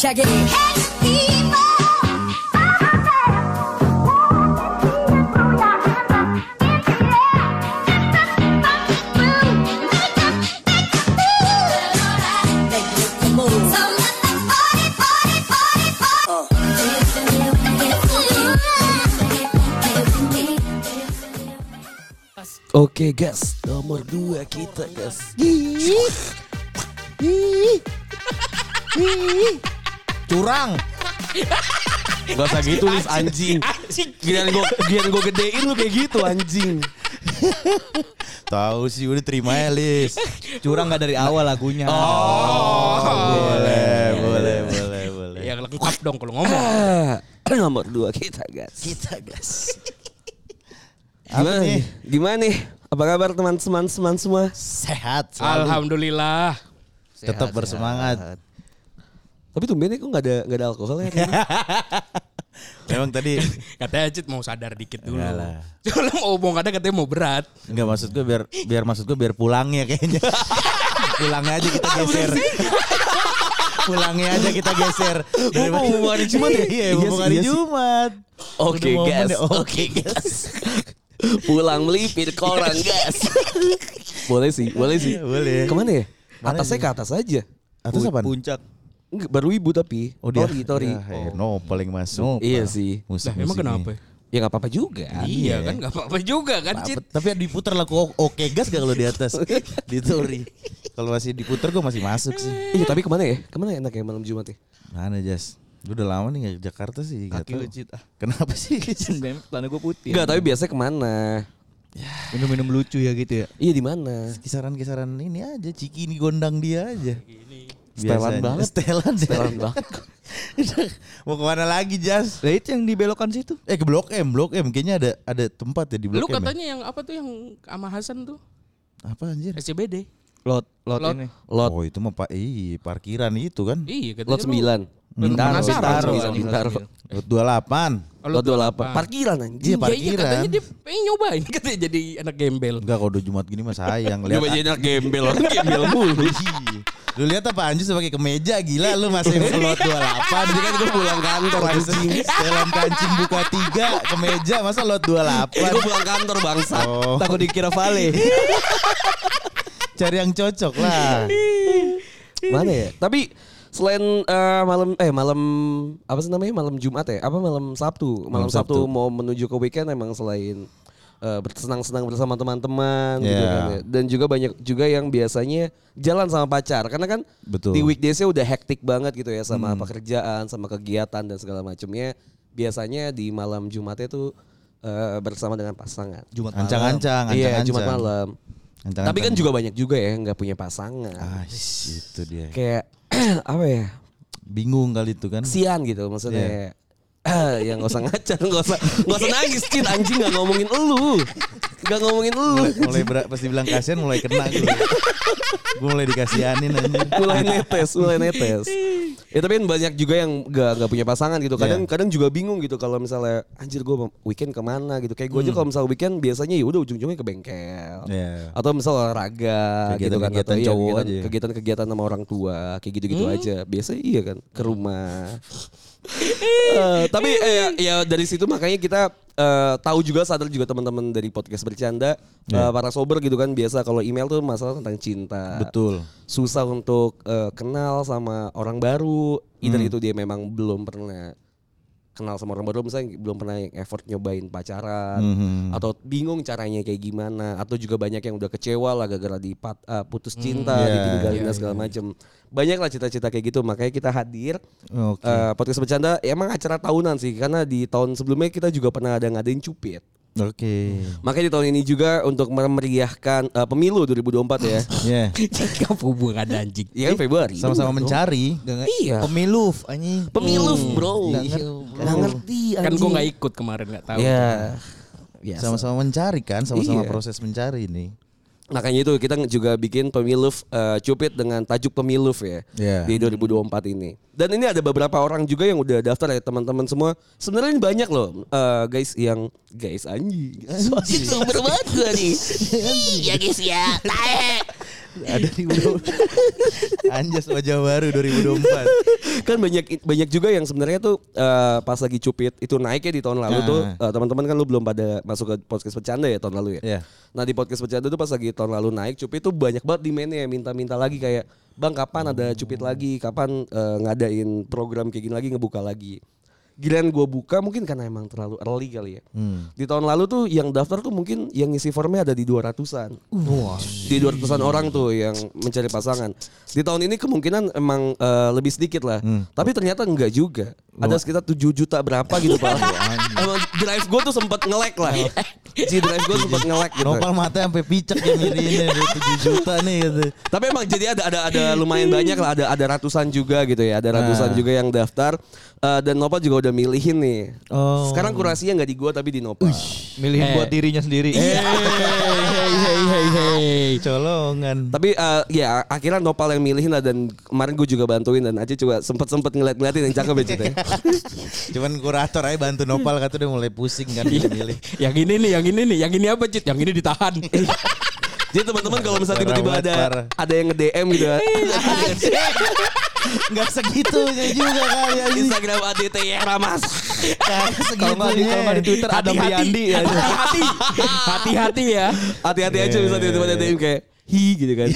힘차게 Oke gas, nomor 2 kita gas. Curang. Gak usah gitu Liv anjing. Giliran gue gedein lu kayak gitu anjing. Tahu sih udah terima ya Lis. Curang gak dari awal lagunya. Boleh. Ya lengkap dong kalau ngomong. Nomor 2 kita gas. Apa nih? Gimana nih? Apa kabar teman-teman semua? Sehat selalu. Alhamdulillah. Tetap bersemangat. Tapi tumbennya kok gak ada alkoholnya kan? Memang tadi Katanya Cid mau sadar dikit dulu. Enggak lah. Soalnya mau ngomong katanya mau berat. enggak maksud gue biar pulangnya kayaknya. Pulangnya aja kita geser. Pulangnya aja kita geser. Mau hari Jumat ya? Iya, mau hari Jumat. Oke Udah momen gas. ya, Oke gas. Pulang melipir koran gas. Boleh sih. Boleh. Kemana ya? Mana Atasnya sih? ke atas aja. Atas apaan? Puncak. Enggak, baru ibu tapi. Oh dia. Tori. No, paling masuk. Iya sih. Musik Emang kenapa? Ya gak apa-apa juga. Iya kan gak apa-apa juga kan Cid. Tapi diputer lagu oke gas gak kalau di atas? Di Tori. Kalau masih diputer gue masih masuk sih. Iya tapi kemana ya? Kemana enaknya malam Jumat ya? Mana Jas? Gue udah lama nih gak ke Jakarta sih. Gak Kaki tahu. lu Cid. Kenapa sih? Celana gue putih. Enggak, tapi biasanya kemana? Minum-minum lucu ya gitu ya. Iya di mana? Kisaran-kisaran ini aja. Ciki ini gondang dia aja. Setelan banget. Setelan banget. Mau kemana lagi Jas? Lah itu yang dibelokkan situ. Ke Blok M kayaknya ada tempat ya di Blok Lu M. Ya? katanya yang apa tuh yang sama Hasan tuh? Apa anjir? SCBD. Lot Lot. ini. Lot Oh itu mah parkiran itu kan. Iya katanya Lot 9. Bintaro. Bintaro. Lot 28. Lot 28. Parkiran anjing. Iya, Iya parkiran. katanya dia pengen nyobain katanya jadi anak gembel. Enggak kalau udah Jumat gini mah sayang lihat. Coba jadi anak gembel. Orang gembel mulu. Lu lihat apa Anjus pakai kemeja gila lu masih lot 28. Jadi kan gue pulang kantor anjing. Setelan kancing buka 3 kemeja masa lot 28. Gue pulang kantor bangsa. Oh, Takut dikira Vale. cari yang cocok lah. Mana ya? Tapi selain malam apa sih namanya? Malam Jumat ya? Apa malam Sabtu? Malam Sabtu mau menuju ke weekend emang selain bersenang-senang bersama teman-teman gitu Yeah. kan ya. Dan juga banyak juga yang biasanya jalan sama pacar karena kan Betul. di weekdays-nya udah hektik banget gitu ya sama pekerjaan, sama kegiatan dan segala macamnya. Biasanya di malam Jumatnya tuh bersama dengan pasangan. Jumat malam. Ancang-ancang. Iya, Jumat malam. Ancang-ancang. Tapi kan juga banyak juga ya nggak punya pasangan. itu dia. Kayak apa ya? Bingung kali itu kan. Kesian gitu maksudnya. Ya nggak usah ngacar, nggak usah nangis Cid, anjing nggak ngomongin elu. Mulai pas dibilang kasihan mulai kena gue. Gue mulai dikasihanin aja. mulai netes. Ya tapi kan banyak juga yang gak punya pasangan gitu. Kadang juga bingung gitu kalau misalnya anjir gue weekend kemana gitu. Kayak gue aja kalau misalnya weekend biasanya ya udah ujung-ujungnya ke bengkel. Yeah. Atau misal olahraga gitu kan. Kegiatan Atau iya, cowok aja. kegiatan sama orang tua. Kayak gitu-gitu aja. Biasanya iya kan ke rumah. Tapi ya dari situ makanya kita tahu juga, sadar juga teman-teman dari podcast bercanda, para sober gitu kan, biasa kalau email tuh masalah tentang cinta. Betul. Susah untuk kenal sama orang baru. Either itu dia memang belum pernah kenal sama orang baru, misalnya belum pernah yang effort nyobain pacaran, atau bingung caranya kayak gimana, atau juga banyak yang udah kecewa lah gara-gara putus cinta, ditinggalin dan segala macem. Banyak lah cita-cita kayak gitu, makanya kita hadir. Podcast bercanda emang acara tahunan sih, karena di tahun sebelumnya kita juga pernah ada ngadain cupid. Oke. Makanya di tahun ini juga untuk memeriahkan pemilu 2024 ya. Iya. Kamu hubungan ada anjing. Iya kan Februari. Sama-sama mencari. Iya. Pemilu anjing. Pemilu bro. Nggak ngerti Kan gue gak ikut kemarin gak tahu. Ya. Biasa. Sama-sama mencari kan, sama-sama Iya. proses mencari ini. Makanya itu kita juga bikin pemilu cupid dengan tajuk pemilu ya Yeah. di 2024 ini. Dan ini ada beberapa orang juga yang udah daftar ya teman-teman semua. Sebenarnya ini banyak loh guys anjing. Soalnya super banget gue nih. Ya guys ya, tae. Ada di Anjas wajah baru 2024. Kan banyak juga yang sebenarnya tuh pas lagi Cupid itu naik ya di tahun lalu tuh teman-teman kan lu belum pada masuk ke podcast bercanda ya tahun lalu ya. Iya. Nah di podcast bercanda tuh pas lagi tahun lalu naik Cupid tuh banyak banget demand-nya minta-minta lagi kayak Bang kapan ada Cupid lagi, kapan ngadain program kayak gini lagi, ngebuka lagi. Giliran gue buka mungkin karena emang terlalu early kali ya. Di tahun lalu tuh yang daftar tuh mungkin yang ngisi formnya ada di 200-an. Di 200-an orang tuh yang mencari pasangan. Di tahun ini kemungkinan emang lebih sedikit lah. Tapi ternyata enggak juga. Ada sekitar 7 juta berapa gitu Pak. Emang drive gue tuh sempat nge-lag lah. Si drive gue sempat nge-lag gitu. Nopal mata sampai picek ya mirinnya 7 juta nih gitu. Tapi emang jadi ada lumayan banyak lah, ada ratusan juga gitu ya, ada ratusan juga yang daftar dan Nopal juga udah milihin nih. Sekarang kurasinya nggak di gua tapi di Nopal. milihin buat dirinya sendiri. Hey. Colongan. Tapi ya akhirnya Nopal yang milihin lah dan kemarin gue juga bantuin dan Aceh juga sempet ngeliatin yang cakep ya Cita. Cuman kurator aja bantu Nopal kata udah mulai pusing kan milih. Yang ini nih, yang ini apa Cit? Yang ini ditahan. Jadi teman-teman kalau misalnya tiba-tiba ada yang nge-DM gitu. Enggak segitunya juga kali ya. Instagram ADT Ramas. Kalau nggak di Twitter ada Briandi ya. Hati-hati ya. Hati-hati aja bisa tiba-tiba ada DM kayak gitu kan.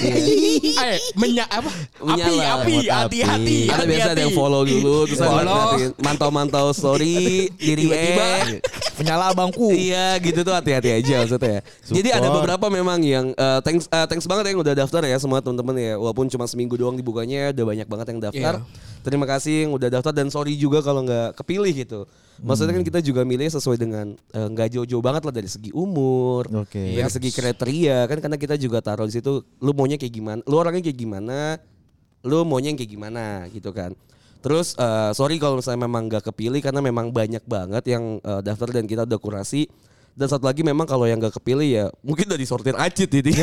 Api, hati-hati. Ada biasa ada yang follow dulu terus ada mantau-mantau story diri Menyala abangku. Iya gitu tuh hati-hati aja maksudnya. Jadi ada beberapa memang yang thanks banget yang udah daftar ya semua teman-teman ya. Walaupun cuma seminggu doang dibukanya udah banyak banget yang daftar. Terima kasih yang udah daftar dan sorry juga kalau nggak kepilih gitu. Maksudnya kan kita juga milih sesuai dengan nggak jauh-jauh banget lah dari segi umur, dari segi kriteria kan karena kita juga taruh di situ. Lu maunya kayak gimana? Lu orangnya kayak gimana? Lu maunya yang kayak gimana gitu kan? Terus sorry kalau misalnya memang nggak kepilih karena memang banyak banget yang daftar dan kita udah kurasi. Dan satu lagi memang kalau yang nggak kepilih ya mungkin udah disortir Acit ini.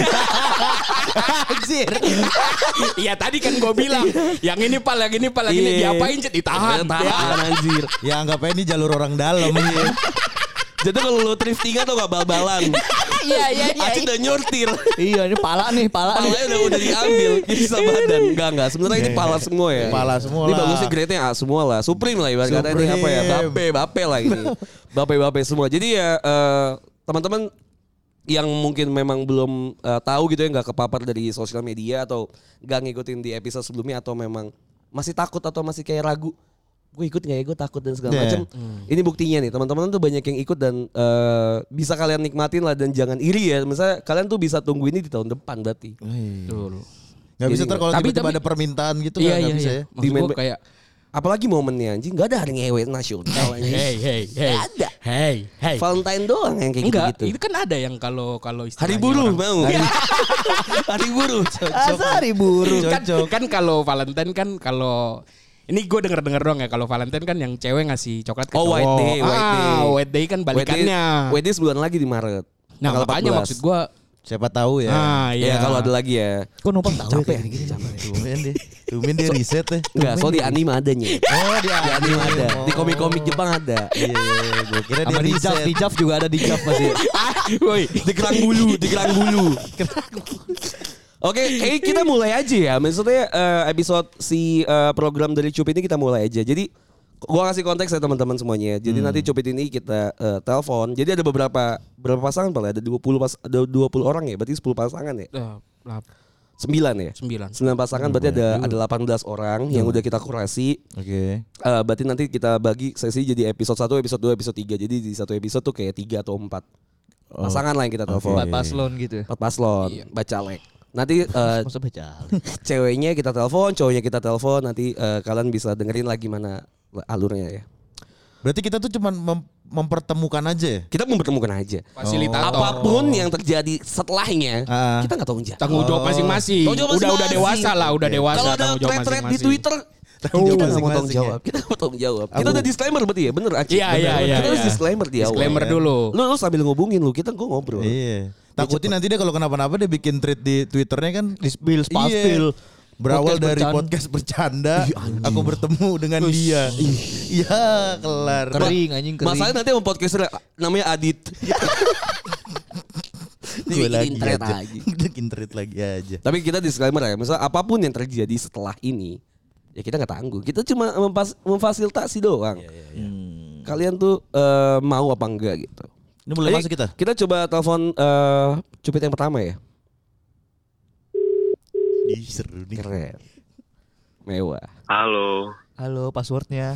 Anjir. Iya tadi kan gue bilang yang ini pal ini diapain Cit? Ditahan. Anjir. Ya anggap aja ini jalur orang dalam. Jadi kalau lu thrifting atau nggak bal-balan? Iya. Acit udah nyortir. Iya ini pala nih. Palanya udah diambil sisa badan. Enggak. Sebenarnya ini pala semua ya. Pala semua Ini lah. bagusnya grade-nya A semua lah. Supreme lah ibarat kata ini apa ya? Bape lah ini. Bape semua. Jadi ya teman-teman yang mungkin memang belum tahu gitu ya nggak kepapar dari sosial media atau nggak ngikutin di episode sebelumnya atau memang masih takut atau masih kayak ragu. Gue ikut gak ya, gue takut dan segala macam. Ini buktinya nih, teman-teman tuh banyak yang ikut dan bisa kalian nikmatin lah dan jangan iri ya. Misalnya kalian tuh bisa tunggu ini di tahun depan berarti. Gak bisa Jadi kalau tapi- tiba-tiba ada permintaan gitu Iya. nggak bisa ya. Maksud gue kayak Apalagi momennya anjing, gak ada hari ngewe nasional. hey. Ada. Hey. Valentine doang yang kayak Enggak, gitu-gitu. itu kan ada yang kalau Hari istilahnya buruh orang- mau. Hari buruh. Hari buruh. kan kalau Valentine kan kalau ini gue denger doang ya kalau Valentine kan yang cewek ngasih coklat ke Oh, cowok. White Day. White Day kan balikannya. White Day sebulan lagi di Maret. Nah Tanggal makanya 14. maksud gue Siapa tahu ya. Ya kalau ada lagi ya. Kok numpang tahu Capek ya kayak gini. Tumen dia riset ya. Enggak, soal di anime adanya. Oh Di anime ada. Di komik-komik Jepang ada. Iya, gue kira dia Sama di Jav, riset. di Jav juga ada di Jav masih. woi, Di kerang bulu. Oke, kita mulai aja ya. Maksudnya episode program dari Cupid ini kita mulai aja. Jadi gua kasih konteks ya teman-teman semuanya. Jadi nanti Cupid ini kita telepon. Jadi ada berapa pasangan Pak? Ada 20 orang ya. Berarti 10 pasangan ya. 9 ya. 9 pasangan berarti ada 18 orang yang udah kita kurasi. Oke. Berarti nanti kita bagi sesi jadi episode 1, episode 2, episode 3. Jadi di satu episode tuh kayak 3 atau 4 pasangan lah yang kita telepon. 4 paslon gitu. 4 paslon, bacalek. Nanti Masa baca. ceweknya kita telepon, cowoknya kita telepon. Nanti kalian bisa dengerin lagi mana alurnya ya. Berarti kita tuh cuma mempertemukan aja ya? Kita mempertemukan aja. fasilitator. Apapun yang terjadi setelahnya, Ah. kita nggak tahu jawab. Tanggung jawab masing-masing. Tanggung jawab Udah masing-masing. dewasa lah, udah dewasa. Kalau ada tanggung jawab thread-thread di masing-masing. Twitter, kita nggak mau masing-masing tanggung jawab. Kita nggak mau tanggung jawab. Kita udah disclaimer berarti ya, bener Acik? Iya, Bener. iya, Kita harus iya. disclaimer di awal. Disclaimer dulu. Lu sambil ngobungin lu, kita gue ngobrol. Iya. Takutnya nanti dia kalau kenapa-napa dia bikin tweet di Twitternya kan Di spill, Iya. spill. Berawal Podcast dari bercanda. podcast bercanda, aku bertemu dengan dia. Iya, kelar. Kering anjing kering. Masalahnya nanti sama podcaster namanya Adit. Gue lagi Bikin thread aja. aja. Bikin thread lagi aja. Tapi kita disclaimer ya, misal apapun yang terjadi setelah ini, ya kita nggak tanggung. Kita cuma memfasilitasi doang. Kalian tuh mau apa enggak gitu. Ini mulai Jadi, masuk kita. Kita coba telepon Cupit yang pertama ya. Ih, seru nih. Keren. Mewah. Halo, Halo, passwordnya.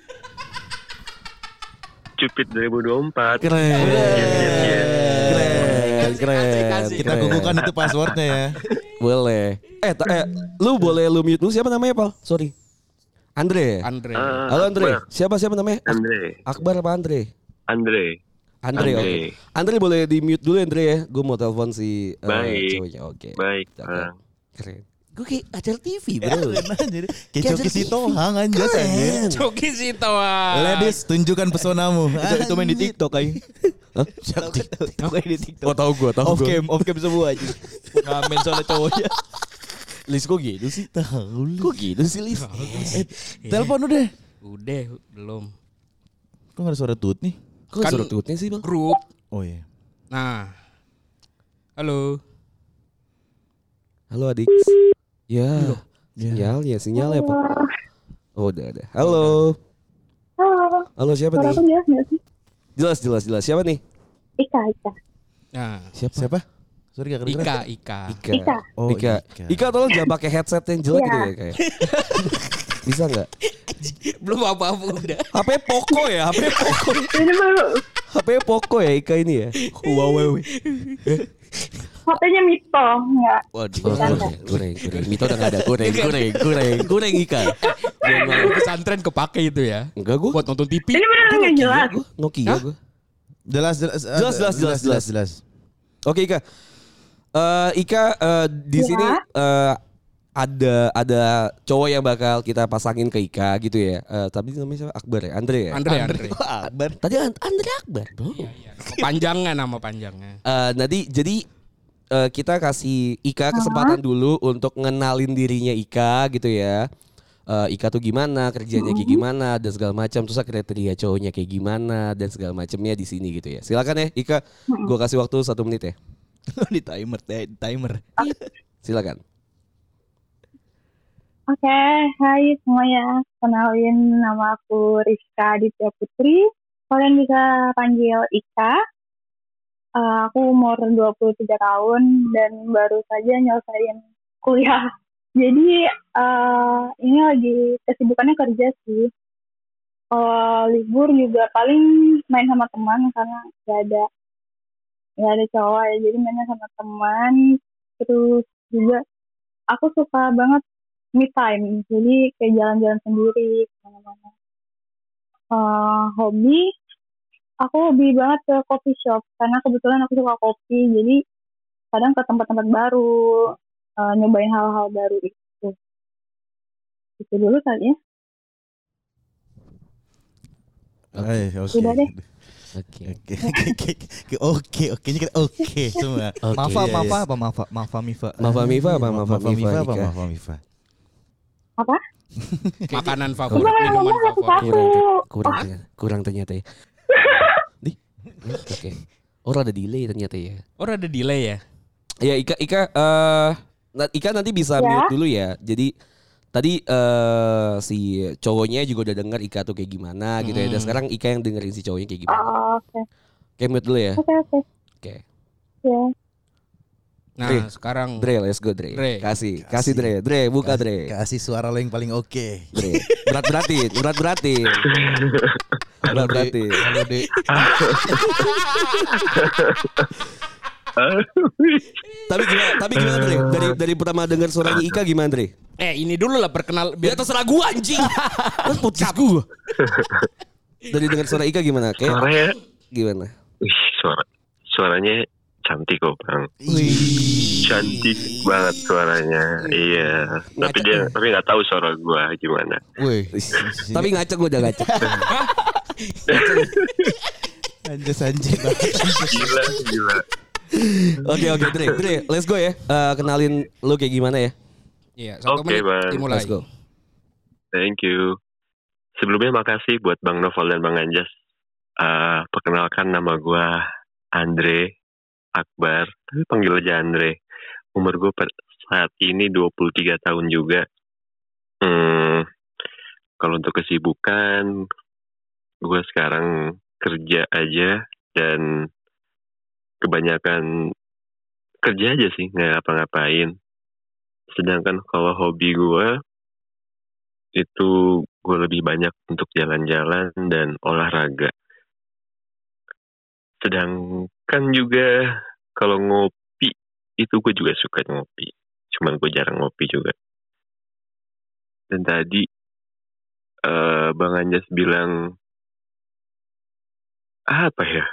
Cupid 2024. Keren. Keren. Kasih. Kita kukuhkan itu passwordnya ya. Boleh. Lu boleh lu mute dulu. Siapa namanya, Pal? Sorry. Andre. Andre. Halo Andre. Akbar. Siapa namanya? Andre. Akbar apa Andre? Andre. Andre. Oke. Andre boleh di mute dulu Andre ya. Gue mau telepon si Baik. cowoknya. Oke. Baik. Cakep. Keren. Gue kayak acara TV bro. Kayak Coki Sitohang anjas aja. Coki Sitohang. Ladies, tunjukkan pesonamu. Itu main di TikTok aja. Tahu kayak di TikTok. Oh tahu gue. Off cam semua aja. Ngamen soalnya cowoknya. Lis kok gitu sih? Tahu. Kok gitu sih Lis? Telepon udah. Udah, belum. Kok gak ada suara tut nih? Kok Kan- suruh tutnya sih bang? Grup. Oh iya. Nah. Halo. Halo adik. Ya. Sinyalnya Pak. Oh udah ada. Halo. Halo siapa nih? Suara aku jelas nggak sih? Jelas. Siapa nih? Ika. Nah, Siapa? Sorry gak kedengeran. Ika. Ika. Oh, Ika. Ika. Ika tolong jangan pakai headset yang jelek gitu ya kayak. Bisa nggak? Belum apa-apa udah. HP Poco ya, HP Poco. Ini baru HP Poco ya Ika ini ya. Huawei. HP-nya Mito, enggak. Oh, goreng. Mito udah nggak ada. Goreng Ika. Pesantren kepake itu ya. Enggak gue. Buat nonton TV. Ini beneran nggak jelas. Nokia gue. Jelas. Oke Ika. Ika di Ya. sini ada cowok yang bakal kita pasangin ke Ika gitu ya. Tapi namanya siapa? Akbar ya? Andre ya? Andre. Tadi Andre Akbar. Bro. Nama panjangnya. Nanti jadi kita kasih Ika kesempatan dulu untuk ngenalin dirinya Ika gitu ya. Ika tuh gimana, kerjanya kayak gimana dan segala macam, terus kriteria cowoknya kayak gimana dan segala macamnya di sini gitu ya. Silakan ya Ika, gue kasih waktu 1 menit ya. Di timer. Silakan. Oke, hai semuanya. Kenalin, nama aku Rizka Aditya Putri. Kalian bisa panggil Ika. Aku umur 23 tahun dan baru saja nyelesain kuliah. Jadi ini lagi kesibukannya kerja sih. Kalau libur juga paling main sama teman karena nggak ada cowok ya. Jadi mainnya sama teman. Terus juga aku suka banget me time. Jadi kayak jalan-jalan sendiri kemana-mana. Aku hobi banget ke coffee shop karena kebetulan aku suka kopi. Jadi kadang ke tempat-tempat baru, nyobain hal-hal baru itu. Itu dulu kali ya. Udah deh. Oke, ini kita oke semua. Mafa Mifa. Mafa Mifa apa Mafa Mifa Ika? Apa? Makanan Coba favorit, minuman ngomong favorit. satu-satu. Kurang ternyata ya. Nih. Oke. Orang ada delay ternyata ya. Orang ada delay ya? Ya Ika nanti bisa Ya. mute dulu ya. Jadi tadi si cowoknya juga udah denger Ika tuh kayak gimana gitu ya. Dan sekarang Ika yang dengerin si cowoknya kayak gimana. Oke. Oke, mute dulu ya. Oke. Oke. Ya. Nah, Dre. sekarang Dre, let's go Dre. Dre. Kasih Dre, buka Dre. Kasih suara lo yang paling oke. Dre. Berat-beratin. Halo Dek. Tapi gimana Dre? Dari pertama dengar suaranya Ika gimana Dre? ini dulu lah perkenal Ya terserah gua anjing. Kan podcast gua. Dari dengar suara Ika gimana? Kayak Suaranya, gimana? suaranya cantik kok bang. Cantik banget suaranya. Iya. Tapi nggak tahu suara gua gimana. Wih. Tapi ngacak gua udah ngacak. Anjir. Gila. Oke Dre, let's go ya. Kenalin lu kayak gimana ya? Iya, 1 Oke, menit Bang. dimulai. Let's go. Thank you. Sebelumnya makasih buat Bang Novel dan Bang Anjas. Perkenalkan nama gua Andre. Akbar, tapi panggil aja Andre. Umur gue saat ini 23 tahun juga. Kalau untuk kesibukan, gue sekarang kerja aja dan kebanyakan kerja aja sih, nggak ngapa-ngapain. Sedangkan kalau hobi gue itu gue lebih banyak untuk jalan-jalan dan olahraga. Sedangkan juga kalau ngopi itu gue juga suka ngopi. Cuman gue jarang ngopi juga. Dan tadi Bang Anjas bilang apa ya?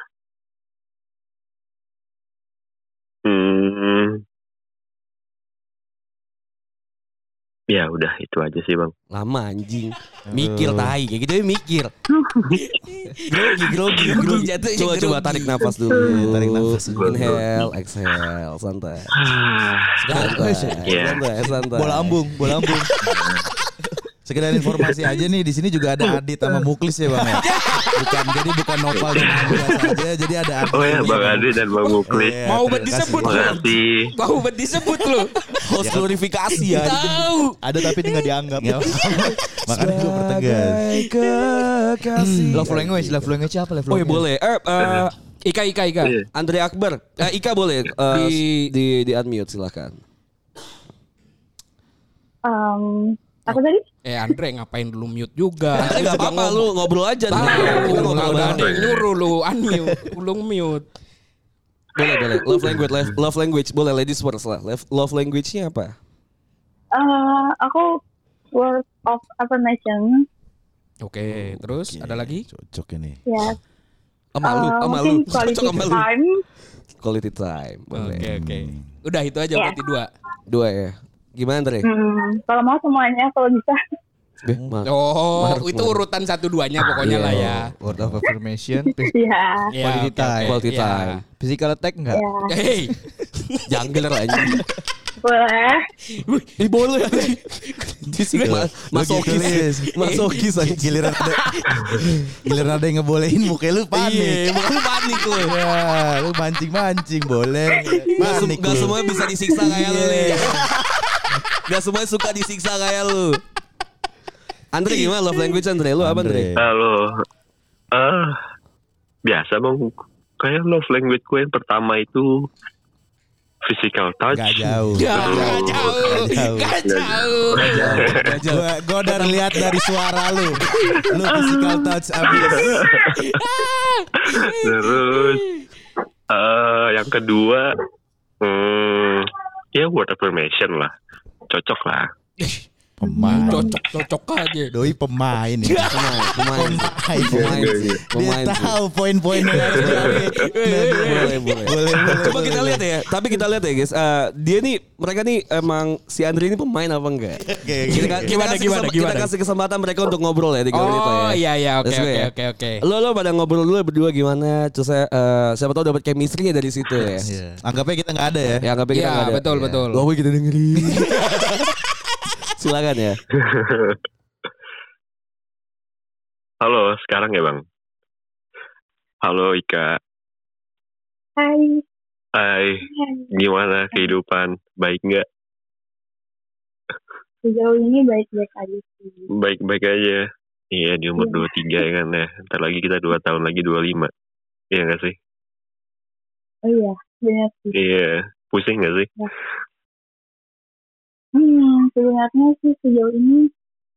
Ya udah itu aja sih Bang. Lama anjing. Mikir tai kayak gitu ya mikir. Grogi. Coba tarik nafas dulu. Tarik nafas dulu. Inhale, exhale, santai. Santai. Bola ambung. Sekedar informasi aja nih, di sini juga ada Adit sama Muklis ya Bang ya. Bukan Nopal dan Andreas aja, jadi ada Adit. Oh ya Bang Adit dan Bang Muklis. Mau bet disebut lu. Makasih. Mau bet disebut lu. Host glorifikasi ya. Tahu. Ada tapi dia nggak dianggap. Makanya gue pertegas. Love language apa love language? Oh ya boleh. Ika. Andre Akbar. Ika boleh di unmute silakan. Apa tadi? Andre ngapain lu mute juga? Andre enggak apa-apa lu ngobrol aja nih. Kita ngobrol Ada bareng. yang nyuruh lu unmute, lu mute. Boleh. Love language boleh, ladies first lah. Love language-nya apa? Aku word of affirmation. Oke, terus ada lagi? Cocok ini. Ya. Sama lu. Mungkin quality Cocok sama lu. time. Quality time. Boleh. Oke. Udah itu aja berarti 2. 2 ya. Gimana Andre? Kalau mau semuanya kalau bisa. Itu urutan 1-2-nya pokoknya lah ya. Word of affirmation. Iya. Quality time. Quality time. Physical attack enggak? Ya. Hey, Jungler anjing. Boleh. Boleh anjing. Masokis anjing. Giliran ada yang ngebolehin muka lu panik. Iya, muka lu panik lu. Ya, lu mancing boleh. Panik Gak lu. semua bisa disiksa kayak lu nih. Gak semua suka disiksa kayak lu. Andre gimana love language Andre? Lu apa Andre? Halo. Biasa Bang. Kayak love language gue yang pertama itu physical touch. Gak jauh. Gak jauh. Gue udah lihat dari suara lu. Lu physical touch abis. Terus yang kedua ya word affirmation lah. Cocok lah. Pemain. Cocok aja. Doi pemain ya. Pemain. Dia tahu poin-poinnya harus boleh. Coba kita lihat ya. Tapi kita lihat ya guys. Dia nih, mereka nih emang si Andre ini pemain apa enggak? Gimana? Kita kasih kesempatan mereka untuk ngobrol ya 3 menit lah ya. Oh iya Let's go ya. oke. Lo pada ngobrol dulu berdua gimana? Terus siapa tahu dapat chemistry-nya dari situ ya. Anggapnya kita nggak ada ya. Ya anggapnya kita nggak ada. Betul. Loh kita dengerin. Silakan ya. Halo, sekarang ya Bang. Halo Ika. Hai. Gimana kehidupan? Baik nggak? Sejauh ini baik-baik aja sih. Baik-baik aja. Iya di umur 23 ya kan ya. Ntar lagi kita 2 tahun lagi 25. Iya nggak sih? Oh iya, benar sih. Iya. Pusing nggak sih? Ya. Sebenarnya sih sejauh ini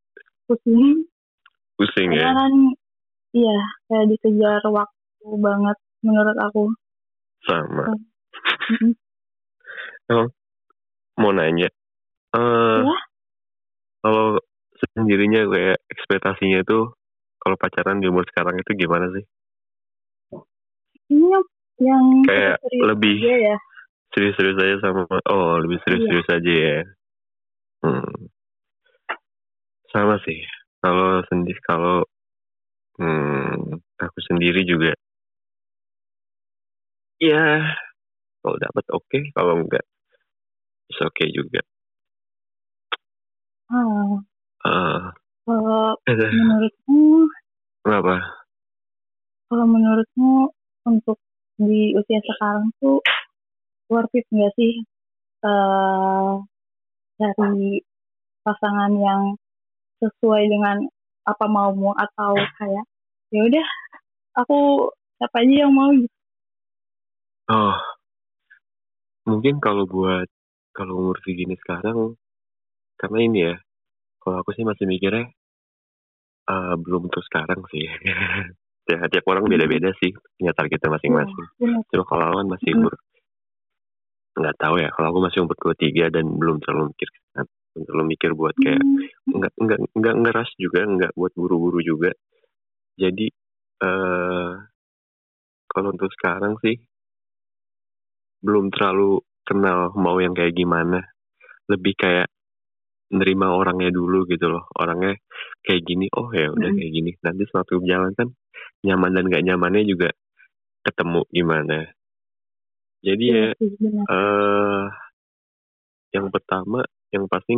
pusing ya? Karena kan iya, kayak dikejar waktu banget menurut aku. Sama. Mau nanya. Ya? Kalau sendirinya kayak ekspektasinya itu kalau pacaran di umur sekarang itu gimana sih? Ini yang kayak lebih aja ya. Serius-serius aja sama lebih serius-serius aja ya. Sama sih. Kalau aku sendiri juga ya kalau dapat oke, kalau enggak is oke juga. Kalau menurutmu Kenapa? Kalau menurutmu untuk di usia sekarang tuh worth it nggak sih dari pasangan yang sesuai dengan apa maumu, atau kayak ya udah aku siapa aja yang mau gitu. Oh, mungkin kalau umur segini sekarang, karena ini ya, kalau aku sih masih mikirnya belum untuk sekarang sih. Tiap orang beda-beda sih, punya targetnya masing-masing. Cuma kalau aku kan masih umur, nggak tahu ya. Kalau aku masih umur 23 dan belum terlalu mikir buat kayak nggak ngeras juga, nggak buat buru-buru juga. Jadi kalau untuk sekarang sih belum terlalu kenal mau yang kayak gimana. Lebih kayak nerima orangnya dulu gitu loh. Orangnya kayak gini, oh ya udah kayak gini. Nanti suatu berjalan kan nyaman dan gak nyamannya juga ketemu gimana. Jadi ya yang pertama yang pasti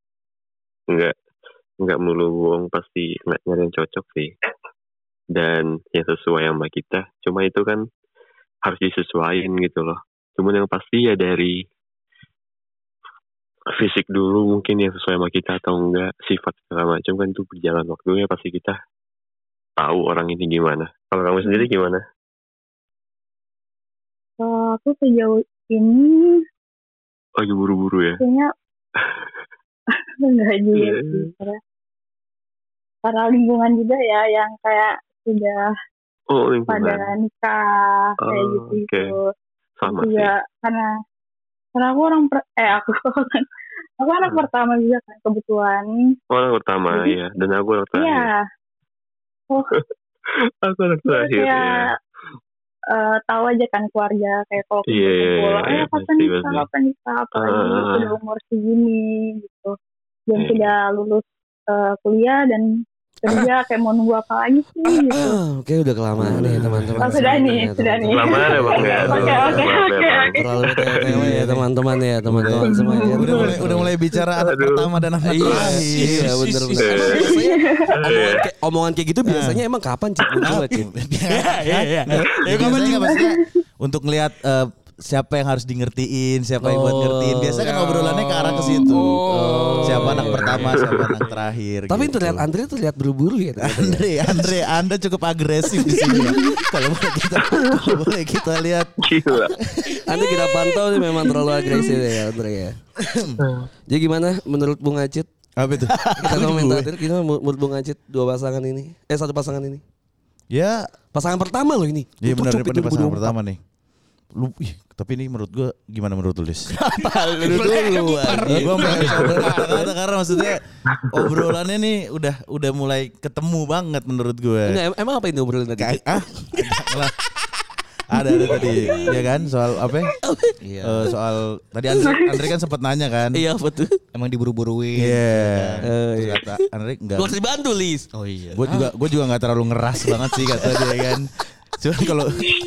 nggak melulu bohong, pasti nggak nyari yang cocok sih. Dan yang sesuai sama kita. Cuma itu kan harus disesuaikan gitu loh. Cuman yang pasti ya dari fisik dulu mungkin yang sesuai sama kita atau enggak, sifat segala macam kan itu berjalan waktunya pasti kita tahu orang ini gimana. Kalau kamu sendiri gimana? Aku sejauh ini lagi buru-buru ya? kayaknya enggak juga sih. Karena lingkungan juga ya yang kayak sudah pada nikah kayak gitu. Okay. Sama juga sih. karena aku aku anak pertama juga kan kebetulan. Orang pertama. Jadi, ya, dan aku orang terakhir. Iya. Aku anak terakhir ya. Tahu aja kan keluarga kayak kalau kumpul, kapan nikah, apalagi sudah umur segini gitu, dan sudah lulus kuliah dan kerja, kayak mau nunggu apa lagi sih gitu. Oke, udah kelamaan nih teman-teman. Sudah nih. Kelamaan ya Bang ya. Oke. Terlalu tele ya teman-teman semuanya. Udah mulai bicara anak pertama dan anak terakhir. Iya bener. Omongan kayak gitu biasanya emang kapan Cip? Iya. Kapan sih maksudnya untuk ngelihat siapa yang harus di ngertiin, siapa yang buat ngertiin. Biasa kan obrolannya ke arah ke situ. Siapa anak pertama, siapa anak terakhir. Tapi gitu. terlihat Andre terlihat buru-buru ya. Andre, Anda cukup agresif di sini. Ya. Kalau boleh kita lihat. Gila. Andre kita pantau nih memang terlalu agresif ya Andre ya. Jadi gimana menurut Bung Acit? Apa itu? Kita komentarin gimana menurut Bung Acit satu pasangan ini? Ya, pasangan pertama loh ini. Iya benar, ini pasangan pertama nih. Tapi ini menurut gue gimana menurut lu, Lis? Dulu. Gue karena maksudnya obrolannya nih udah mulai ketemu banget menurut gue. Emang apa ini obrolan tadi? Ada tadi ya kan soal apa? Soal tadi Andre kan sempat nanya kan. Iya betul. Emang diburu-buruin. Iya. Kata Andre enggak. Gue harus dibantu Lis. Oh iya. Gue juga nggak terlalu ngeras banget sih kata dia kan. Cuman kalau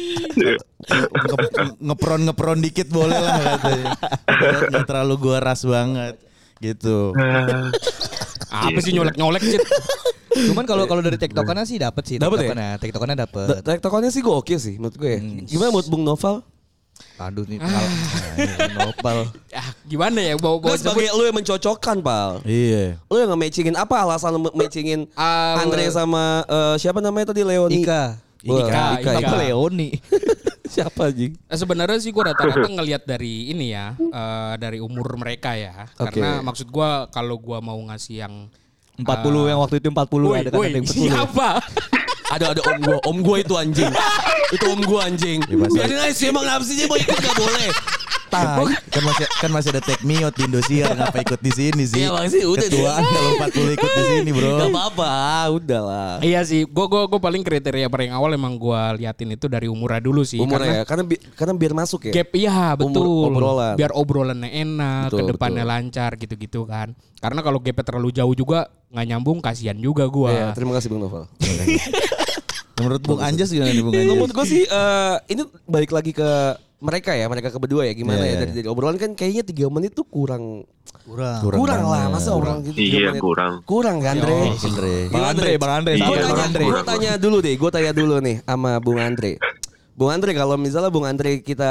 ngepron dikit boleh lah katanya. Nggak terlalu gue ras banget gitu. Apa sih nyolek Cit? Cuman kalau dari tektokannya sih dapet sih. Tektokannya dapet. Tektokannya sih gue oke sih menurut gue. Gimana menurut Bung Noval? Aduh nih Noval. Gimana ya bawa sebagai lu yang mencocokkan Pal. Iya. Lu yang nge-matchingin apa alasan lu matchingin Andre sama siapa namanya tadi Leoni? Ika Leoni. Siapa Jing? Sebenarnya sih gue rata-rata ngelihat dari ini ya, dari umur mereka ya. Karena maksud gue kalau gue mau ngasih yang 40 yang waktu itu 40 ada kan yang 40. Siapa? Ada om gue itu anjing. Itu om gue anjing. Jadi nice emang ngapa sih dia mau ikut gak boleh. Kan masih ada Take Me Out di Indosiar, ngapa ikut di sini sih? Iya sih udah ketuaan kalau 40 ikut di sini bro. Gak apa-apa, udahlah. Iya sih, gue paling kriteria paling awal emang gue liatin itu dari umurnya dulu sih. Umurnya karena biar masuk ya. Gap iya betul. Obrolan. Biar obrolannya enak, kedepannya lancar gitu-gitu kan. Karena kalau gapnya terlalu jauh juga nggak nyambung, kasihan juga gue. Iya, terima kasih Bung Noval. Menurut Bung Anjas gimana nih Bung Anjas? Menurut gue sih ini balik lagi ke mereka berdua ya gimana ya dari obrolan kan kayaknya 3 menit tuh kurang lah masa obrolan gitu 3 menit. Kurang kan Andre. Bang Andre. Gue tanya dulu nih sama Bung Andre. Bung Andre kalau misalnya Bung Andre kita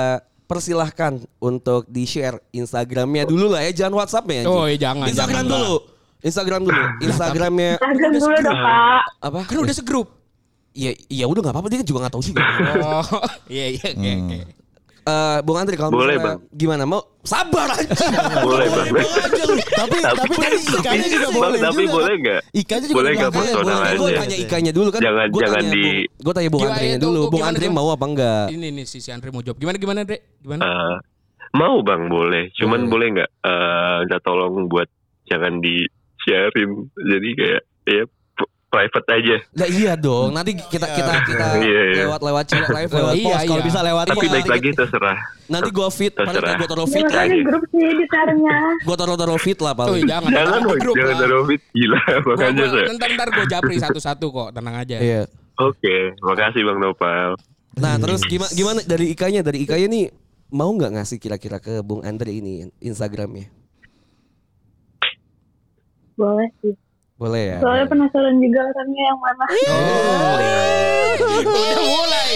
persilahkan untuk di-share Instagramnya dulu lah ya, jangan WhatsApp-nya. Oh jangan. Instagram dulu. Instagramnya. Instagram dulu dong Pak. Apa? Kan udah segrup. Iya udah nggak apa-apa, dia kan juga nggak tahu juga. Oh iya oke. Bung Andre kalau Boleh, misalnya Bang. gimana mau sabar aja. Boleh Bang. Tapi tadi ikannya juga Bang, boleh tapi juga. boleh nggak? Ikannya juga Boleh nggak boleh. personal Gue aja? tanya ikannya dulu kan. Jangan Gue tanya Bung Gimana Andre itu? dulu. Bung Gimana Andre tuh? mau apa enggak? Ini nih si Andre mau jawab. Gimana Dre? Gimana? Mau Bang, boleh. Cuman boleh nggak? Nggak tolong buat jangan di-sharein. Jadi kayak ya private aja. Lah iya dong. Nanti kita Iya. lewat chat live. Lewat Iya, post kalau iya. bisa lewat Tapi post. baik lagi terserah. Nanti gue feed, paling Terserah. gue taruh feed lah. Jangan di grup sih di-share-nya. Gue taruh feed lah Tuh paling. jangan Jangan di Bang, grup jangan lah. taruh feed. Gila makanya saya. Ntar gue japri satu-satu kok, tenang aja. Iya. Oke, makasih Bang Nopal. Nah terus gimana dari Ikanya nih mau nggak ngasih kira-kira ke Bung Andre ini Instagramnya? Boleh sih. Boleh ya. Soalnya penasaran juga orangnya yang mana. Udah mulai.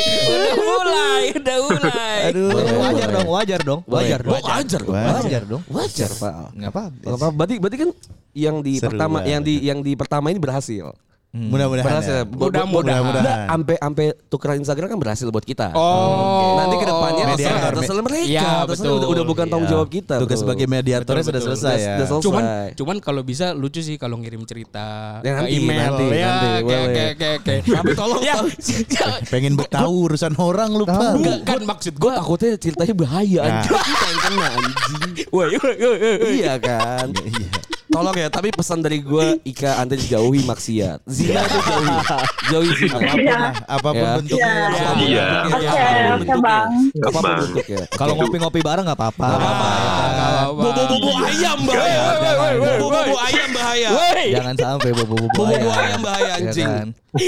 Aduh, wajar dong. Wajar dong. Wajar Pak. Enggak apa-apa. Nggak apa-apa. Berarti kan yang di Seru pertama banget. yang di pertama ini berhasil. Mudah-mudahan. Berhasil. Ya. Mudah-mudahan. Sampai tukeran Instagram kan berhasil buat kita. Oh. Nanti ke depannya Mediator. terserah mereka. Iya, Terserah betul. udah bukan tanggung Iya. jawab kita. Tugas bro. sebagai mediatornya sudah Betul, selesai ya. Udah selesai. Cuman kalau bisa lucu sih kalau ngirim cerita Ya, ke nanti, email nanti, ya boleh. kayak. Tapi tolong Ya, Pengen tahu urusan orang lupa. enggak kan maksud gue gue. takutnya ceritanya bahaya Nah. anjing. Kita yang kena anjing. Iya kan. Iya. Tolong ya, tapi pesan dari gue Ika, Anda jauhi maksiat. Zina itu jauhi zina. Apapun Ya. bentuknya. Iya. Oke Bang. Apapun Bang. bentuknya. Kalau ngopi-ngopi bareng enggak apa-apa. Bobo ayam bahaya. Bobo ayam bahaya. Jangan sampai bobo Bobo ayam bahaya anjing. Ya kan?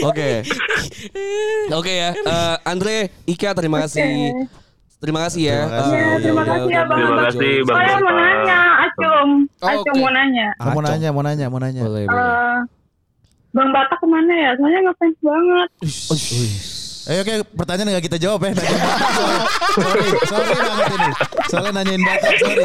Oke ya. Andre, Ika terima kasih. Terima kasih ya. Iya, terima kasih ya, Bang. Terima kasih Bang Saya mau Nopal. nanya, Acung Oke. mau nanya. Mau nanya. Boleh. Bang Batak kemana ya? Soalnya ngefans banget. Oke, pertanyaan nggak kita jawab ya. Nanyain Batak, sorry banget ini. Soalnya nanyain Batak, sorry.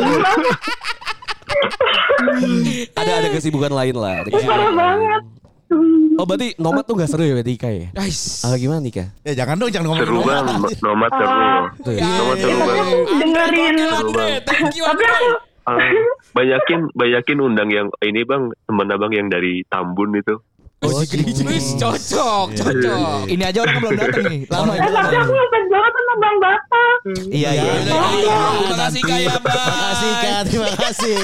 Ada kesibukan lain lah. Ada Parah kesibukan. banget. Oh berarti nomad tuh gak seru ya berarti Ika ya? Gimana nih Ika? Ya jangan dong, jangan ngomong. Seru Bang, Nomad seru. Nomad seru Bang. Dengerin. Thank you Tapi aku Banyakin undang yang ini Bang, teman abang yang dari Tambun itu. cocok. Ini aja orang belum datang nih. Lama ya. tapi aku ngefans banget sama Bang Batak. Iya. Terima kasih Ika ya Bang. Makasih Kak, terima kasih.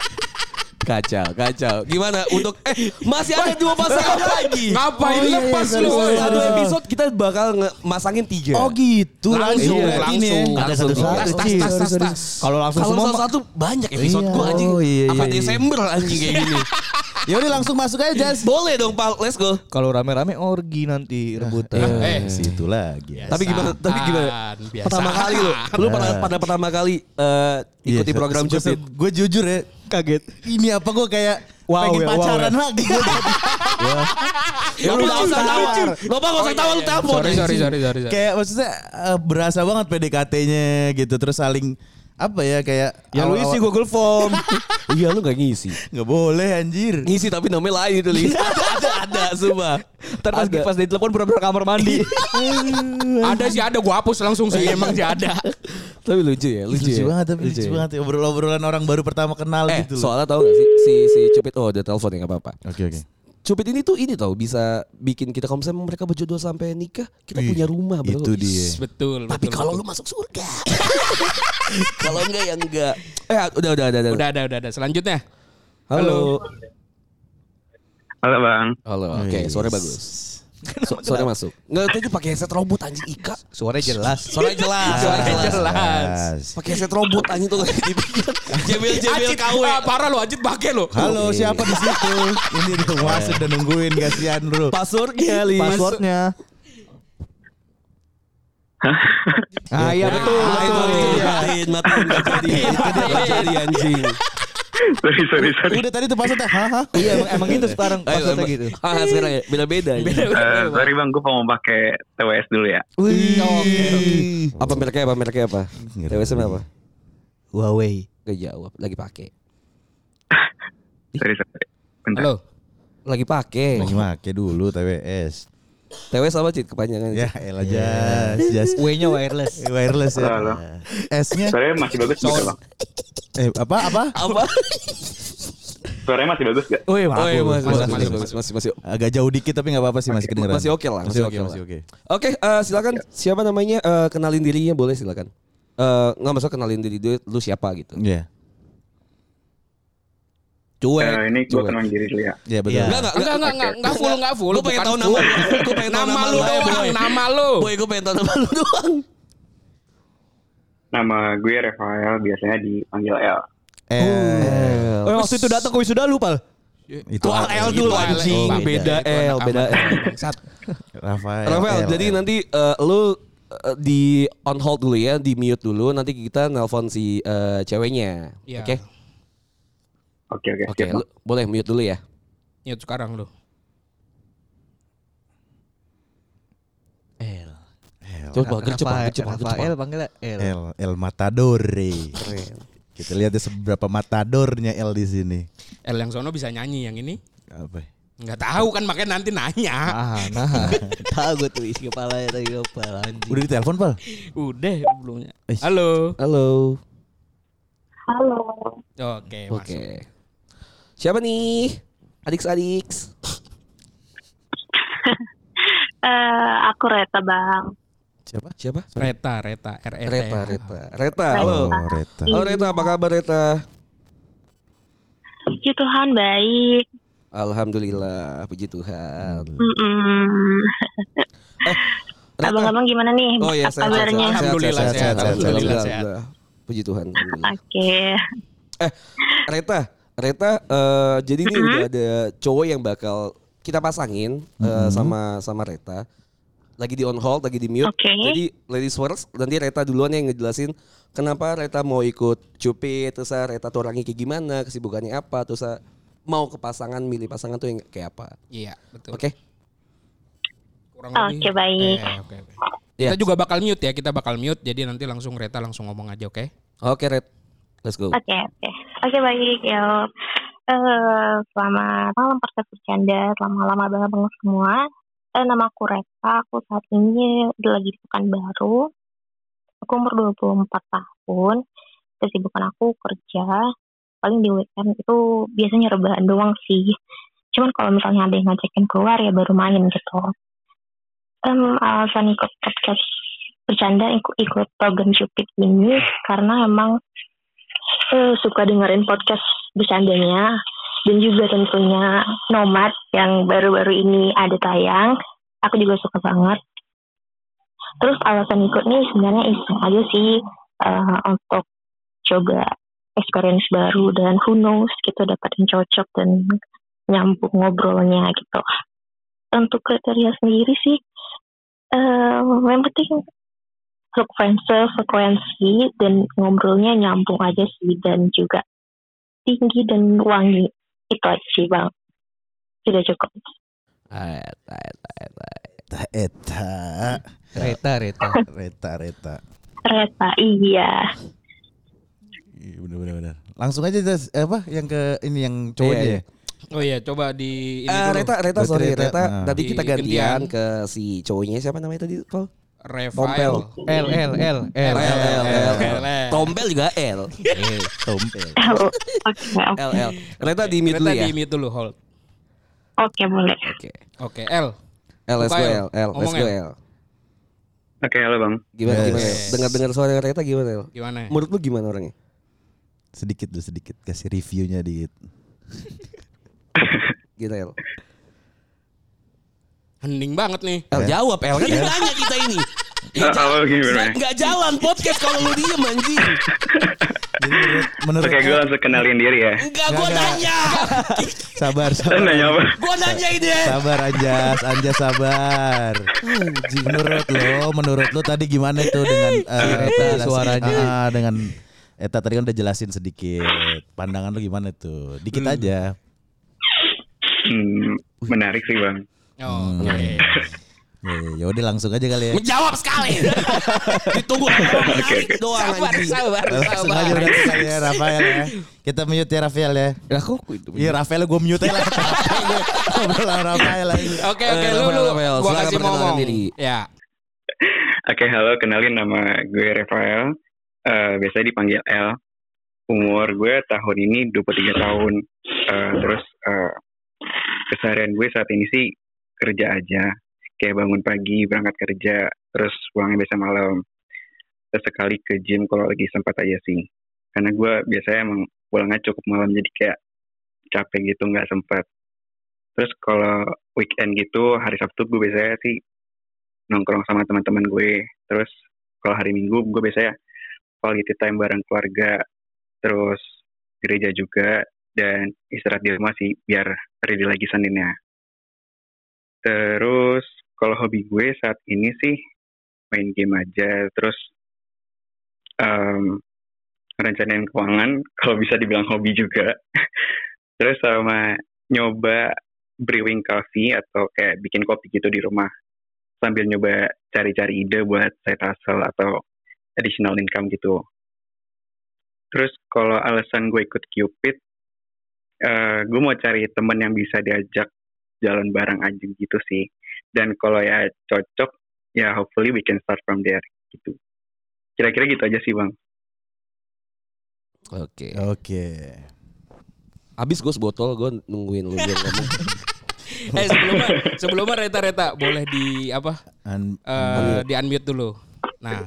Kacau. Gimana untuk masih ada 2 pasangan lagi. Ngapain lepas lu? Satu episode kita bakal masangin 3. Oh gitu, Langsung. Ada satu-satu. Tas. Kalau langsung Kalau semua satu banyak episode Iya. gua anjing. Oh, iya, Apa iya. Desember anjing kayak gini. Ya udah langsung masuk aja, Jas. Boleh dong Pak, let's go. kalau rame-rame orgi nanti rebutan. Situ lagi. Tapi gimana? Biasaan. Pertama kali lu pada pertama kali ikuti program Cupid. Gue jujur ya, kaget. Ini apa gue kayak pengen pacaran lagi. Ya lu enggak usah tawar. Lo Bang enggak usah tawar lu telepon. Sorry. Kayak maksudnya berasa banget PDKT-nya gitu, terus saling apa ya kayak Ya lu isi Google Form. Iya lu gak ngisi. nggak boleh anjir. Ngisi tapi namanya lain itu Li. ada sumpah. Ntar pas di telepon pura-pura kamar mandi. Ada gua hapus langsung sih emang sih ada. Tapi lucu ya. Lucu banget, tapi lucu banget ya. Obrolan orang baru pertama kenal gitu loh. Soalnya tahu gak sih si Cupid udah telepon ya gak apa-apa. Oke. Cupid ini tuh tau bisa bikin kita kalau misalnya mereka berjodoh sampai nikah, kita punya rumah bro. Itu dia. Betul. Tapi kalau lu masuk surga. Kalau enggak ya enggak. Udah. Udah. Selanjutnya. Halo. Halo Bang. Halo. Oke, suara bagus. Suara masuk. Enggak tadi pakai headset robot anjing Ika. Suaranya jelas. Suara jelas. Pakai headset robot anjing tuh dipikir jebel KW. Parah lo Ajit pakai lo. Halo, siapa di situ? Ini dia masuk dan nungguin, kasihan bro. Passwordnya Li. Passwordnya. Iya betul. Matiin. Itu dia jadi anjing. Sorry. Udah tadi tuh maksudnya. Hah? Iya emang gitu sekarang maksudnya gitu. Sekarang ya beda-beda. Sorry bang, gue mau pakai TWS dulu ya. Wih. Apa mereknya apa? TWS apa? Huawei. Gak jawab, lagi pakai. Sorry. Bentar. Halo. Lagi pakai. Lagi pakai dulu TWS. TWS apa Cid kepanjangan? Ya elah just W-nya wireless. Wireless ya. Halo. S-nya Suaranya masih bagus gak bang? apa? Suaranya masih bagus gak? Masih Agak jauh dikit tapi nggak apa-apa sih, masih kedengeran. Masih oke lah. Masih oke. Oke, silakan. Siapa namanya? Kenalin dirinya boleh silakan. Nggak masuk kenalin diri dulu, lu siapa gitu. Iya. Cuek. Ini gue kenalin diri dulu ya. Iya betul. Enggak full. Gue pengen tahu nama. Gue pengen tahu Nama lu doang, nama lu. Boy, gue pengen tahu nama lu doang. Nama gue Rafael, biasanya dipanggil L. Waktu itu datang ke wisuda lu, Pal. Itu L dulu anjing. Beda L. Rafael, jadi nanti lu di on hold dulu ya, di mute dulu. Nanti kita nelpon si ceweknya. Oke? Oke. Lu boleh mute dulu ya. Mute sekarang lu. Coba cepat. Rafael panggilnya L. El Matadore. Keren. Kita lihat ya seberapa matadornya L di sini. L yang sono bisa nyanyi, yang ini Apa? nggak tahu kan, makanya nanti nanya. Nah. Tahu gue tuh isi kepala ya tadi kepala anjing. Udah ditelepon, Pal? Udah belumnya. Halo. Oke. Siapa nih? Adik. Aku Reta bang. Siapa? Reta. Reta. Halo. Reta. Halo Reta, apa kabar Reta? Puji Tuhan baik. Alhamdulillah, puji Tuhan. Abang-abang gimana nih? Oh ya, kabarnya? Alhamdulillah sehat. Puji Tuhan. Oke. Reta, jadi ini udah ada cowok yang bakal kita pasangin sama Reta. Lagi di on hold, lagi di mute. Okay. Jadi ladies first, nanti Reta duluan yang ngejelasin kenapa Reta mau ikut cupid, terus Reta tuh orangnya kayak gimana, kesibukannya apa, terus mau ke pasangan, milih pasangan tuh yang kayak apa. Iya, betul. Oke? Oke, baik. Oke. Kita juga bakal mute ya, jadi nanti langsung Reta langsung ngomong aja, oke? Oke, Ret. Let's go. Oke, baik ya. Selamat malam para bercanda, selamat malam abang-abang semua. Nama aku Reta, aku saat ini lagi di Pekanbaru. Aku umur 24 tahun. Kesibukan aku kerja, paling di weekend itu biasanya rebahan doang sih. Cuman kalau misalnya ada yang ngajakin keluar ya baru main gitu. Alasan ikut podcast bercanda, ikut program Cupid ini karena emang suka dengerin podcast bercandanya, dan juga tentunya Nomad yang baru-baru ini ada tayang. Aku juga suka banget. Terus alasan ikut nih sebenarnya iseng aja sih, untuk coba experience baru, dan who knows kita dapat yang cocok dan nyambung ngobrolnya gitu. Untuk kriteria sendiri sih, yang penting frekuensi dan ngobrolnya nyambung aja sih, dan juga tinggi dan wangi. Itu aja sih bang, sudah cukup. Reta. Iya. Benar. Langsung aja yang ke ini yang cowoknya ya. Oh iya, coba di ini dulu. Reta, sorry Reta. Tadi kita gantian ke si cowoknya, siapa namanya tadi, Paul? Rafael. L. Tompel juga L. Tompel. L. Reta di mute dulu ya. Reta di mute dulu, hold. Oke, boleh. Oke, L. Let's go L. Oke, halo bang. Gimana? Dengar suara Reta gimana L? Gimana? Menurut lu gimana orangnya? Sedikit kasih reviewnya dikit. Gitu L. Hening banget nih. El jawab El, kan nanya kita ini. Gak jalan podcast kalau lu diem anjing. Oke, gue langsung kenalin diri ya. Enggak, gue nanya. Sabar. Nanya apa? Gue nanya ini. Sabar Anjas sabar. Menurut lo tadi gimana itu dengan Reta suaranya dengan Eta tadi kan udah jelasin sedikit. Pandangan lu gimana tuh? Dikit aja. Menarik sih Bang. Oke. Ya udah langsung aja kali ya. Menjawab sekali. Ditunggu doang anjing. Sabar. Langsung aja berarti kali ya Rafael ya. Kita mute ya Rafael ya. Ya kok itu. Iya Rafael gue mute lah. Ngobrol sama Rafael lagi. Oke, lu. Gua kasih ngomong. Ya. Oke, halo, kenalin nama gue Rafael. Biasanya dipanggil L. Umur gue tahun ini 23 tahun. Terus keseharian gue saat ini sih kerja aja. Kayak bangun pagi, berangkat kerja, terus pulangnya biasa malam. Terus sekali ke gym kalau lagi sempat aja sih. Karena gue biasanya emang pulangnya cukup malam, jadi kayak capek gitu, nggak sempat. Terus kalau weekend gitu, hari Sabtu gue biasanya sih nongkrong sama teman-teman gue. Terus kalau hari Minggu gue biasanya quality time bareng keluarga. Terus gereja juga, dan istirahat di rumah sih biar ready lagi Seninnya. Terus kalau hobi gue saat ini sih main game aja, terus rencanain keuangan, kalau bisa dibilang hobi juga. Terus sama nyoba brewing coffee atau kayak bikin kopi gitu di rumah, sambil nyoba cari-cari ide buat side hustle atau additional income gitu. Terus kalau alasan gue ikut Cupid, gue mau cari teman yang bisa diajak jalan bareng aja gitu sih. Dan kalau ya cocok, ya hopefully we can start from there gitu. Kira-kira gitu aja sih Bang. Oke. Habis gue sebotol, gue nungguin lu biar ngomong. Sebelumnya Reta boleh di apa? Di unmute dulu. Nah.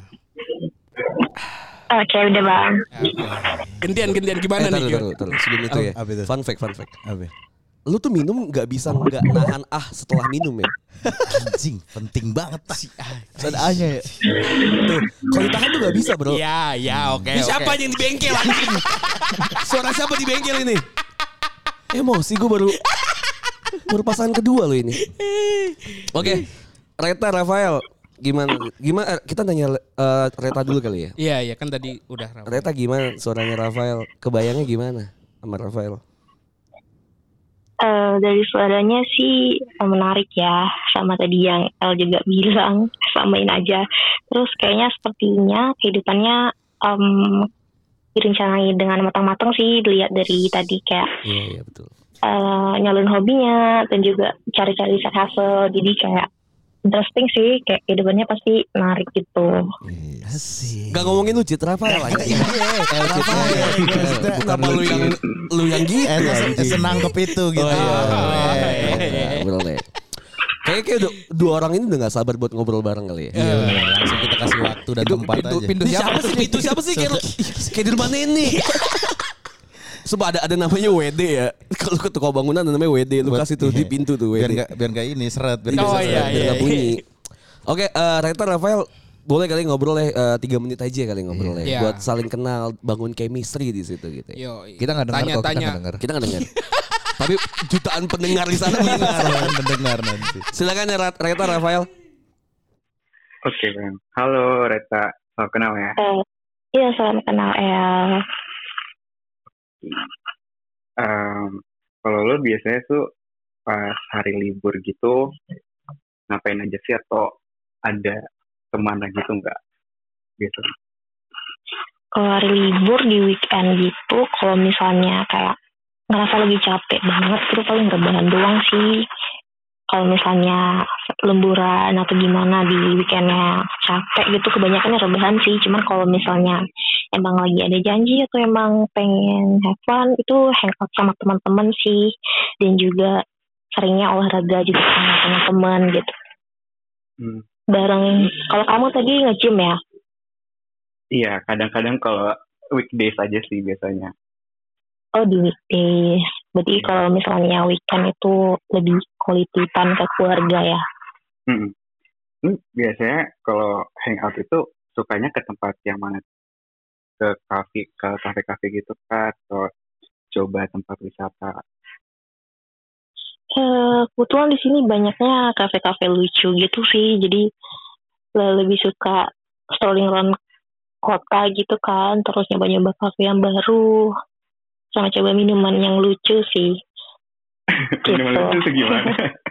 Oke, udah Bang. Gantian gimana nih? Taruh. Sebelum itu ya. Fun fact. Apa? Lu tuh minum nggak bisa nggak nahan setelah minum ya. Anjing, penting banget sih. Seadanya ya. Tuh, kalau ditahan tuh nggak bisa bro. Ya, oke. Ini siapa yang di bengkel anjing? Suara siapa di bengkel ini? Emosi gue baru pasangan kedua lo ini. Oke, Reta, Rafael, gimana? Kita tanya Reta dulu kali ya. Iya kan tadi udah. Reta gimana suaranya Rafael? Kebayangnya gimana sama Rafael? Dari suaranya sih menarik ya, sama tadi yang El juga bilang, samain aja. Terus kayaknya sepertinya kehidupannya direncanain dengan matang-matang sih, dilihat dari tadi kayak Iya betul. Nyalin hobinya dan juga cari-cari side hustle, jadi kayak interesting sih, kayak kehidupannya pasti menarik gitu. Asik. Gak ngomongin lu Citra Rafael aja. Kenapa lu yang gitu? Senang ke itu gitu. Boleh. Kayaknya dua orang ini udah gak sabar buat ngobrol bareng kali ya. Iya, langsung kita kasih waktu dan tempat aja. Pintu siapa sih? Kayak di rumah nenek. Sumpah ada namanya WD ya. Kalau ke toko bangunan ada namanya WD. Lu kasih tuh di pintu tuh WD. Biar gak ini seret. Biar gak bunyi. Oke, Reta, Rafael, boleh kali ngobrol 3 menit aja kali ngobrol ya. Buat saling kenal, bangun chemistry di situ gitu. Kita nggak dengar kok, kita nggak dengar. Tapi jutaan pendengar di sana mendengar nanti. Silakan ya Reta, Rafael. Oke Bang. Halo Reta, salam kenal ya. Iya, salam kenal El. Kalau lo biasanya tuh pas hari libur gitu ngapain aja sih, atau ada kemana gitu nggak gitu? Kalau hari libur di weekend gitu, kalau misalnya kayak ngerasa lagi capek banget, itu paling rebahan doang sih. Kalau misalnya lemburan atau gimana di weekendnya capek gitu, kebanyakan rebahan sih. Cuman kalau misalnya emang lagi ada janji atau emang pengen have fun, itu hangout sama teman-teman sih. Dan juga seringnya olahraga juga sama teman-teman gitu. Bareng. Kalau kamu tadi nge-gym ya? Iya, kadang-kadang kalau weekdays aja sih biasanya. Oh, di weekdays. Berarti kalau misalnya weekend itu lebih quality time ke keluarga ya? Biasanya kalau hangout itu sukanya ke tempat yang mana? Ke kafe gitu kan, atau coba tempat wisata? Kebetulan di sini banyaknya kafe-kafe lucu gitu sih, jadi lebih suka strolling around kota gitu kan, terus nyoba-nyoba kafe yang baru, sama coba minuman yang lucu sih. Minuman lucu tuh gimana?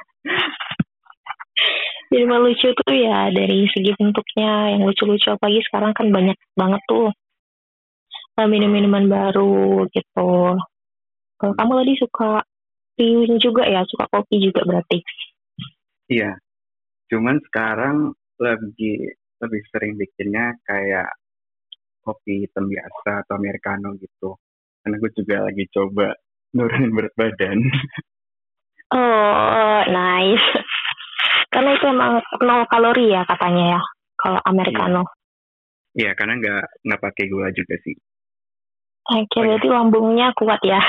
Minuman lucu tuh ya dari segi bentuknya yang lucu-lucu, apalagi sekarang kan banyak banget tuh minum-minuman baru gitu. Kalau kamu tadi suka brewing juga ya, suka kopi juga berarti? Iya, cuman sekarang lebih sering bikinnya kayak kopi hitam biasa atau americano gitu. Karena gue juga lagi coba nurunin berat badan. Oh, nice. Karena itu emang 0 kalori ya katanya ya, kalau americano. Iya, karena nggak pakai gula juga sih. Oke, berarti lambungnya kuat ya.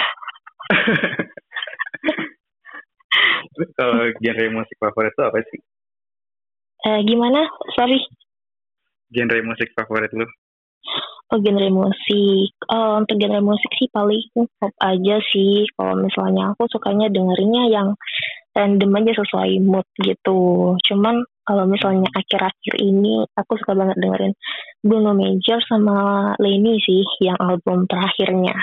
Terus kalau genre musik favorit itu apa sih? Gimana? Sorry. Genre musik favorit lu? Oh, genre musik. Untuk genre musik sih paling pop aja sih. Kalau misalnya aku sukanya dengerinnya yang random aja sesuai mood gitu. Cuman kalau misalnya akhir-akhir ini aku suka banget dengerin Bruno Mars sama Lenny sih, yang album terakhirnya.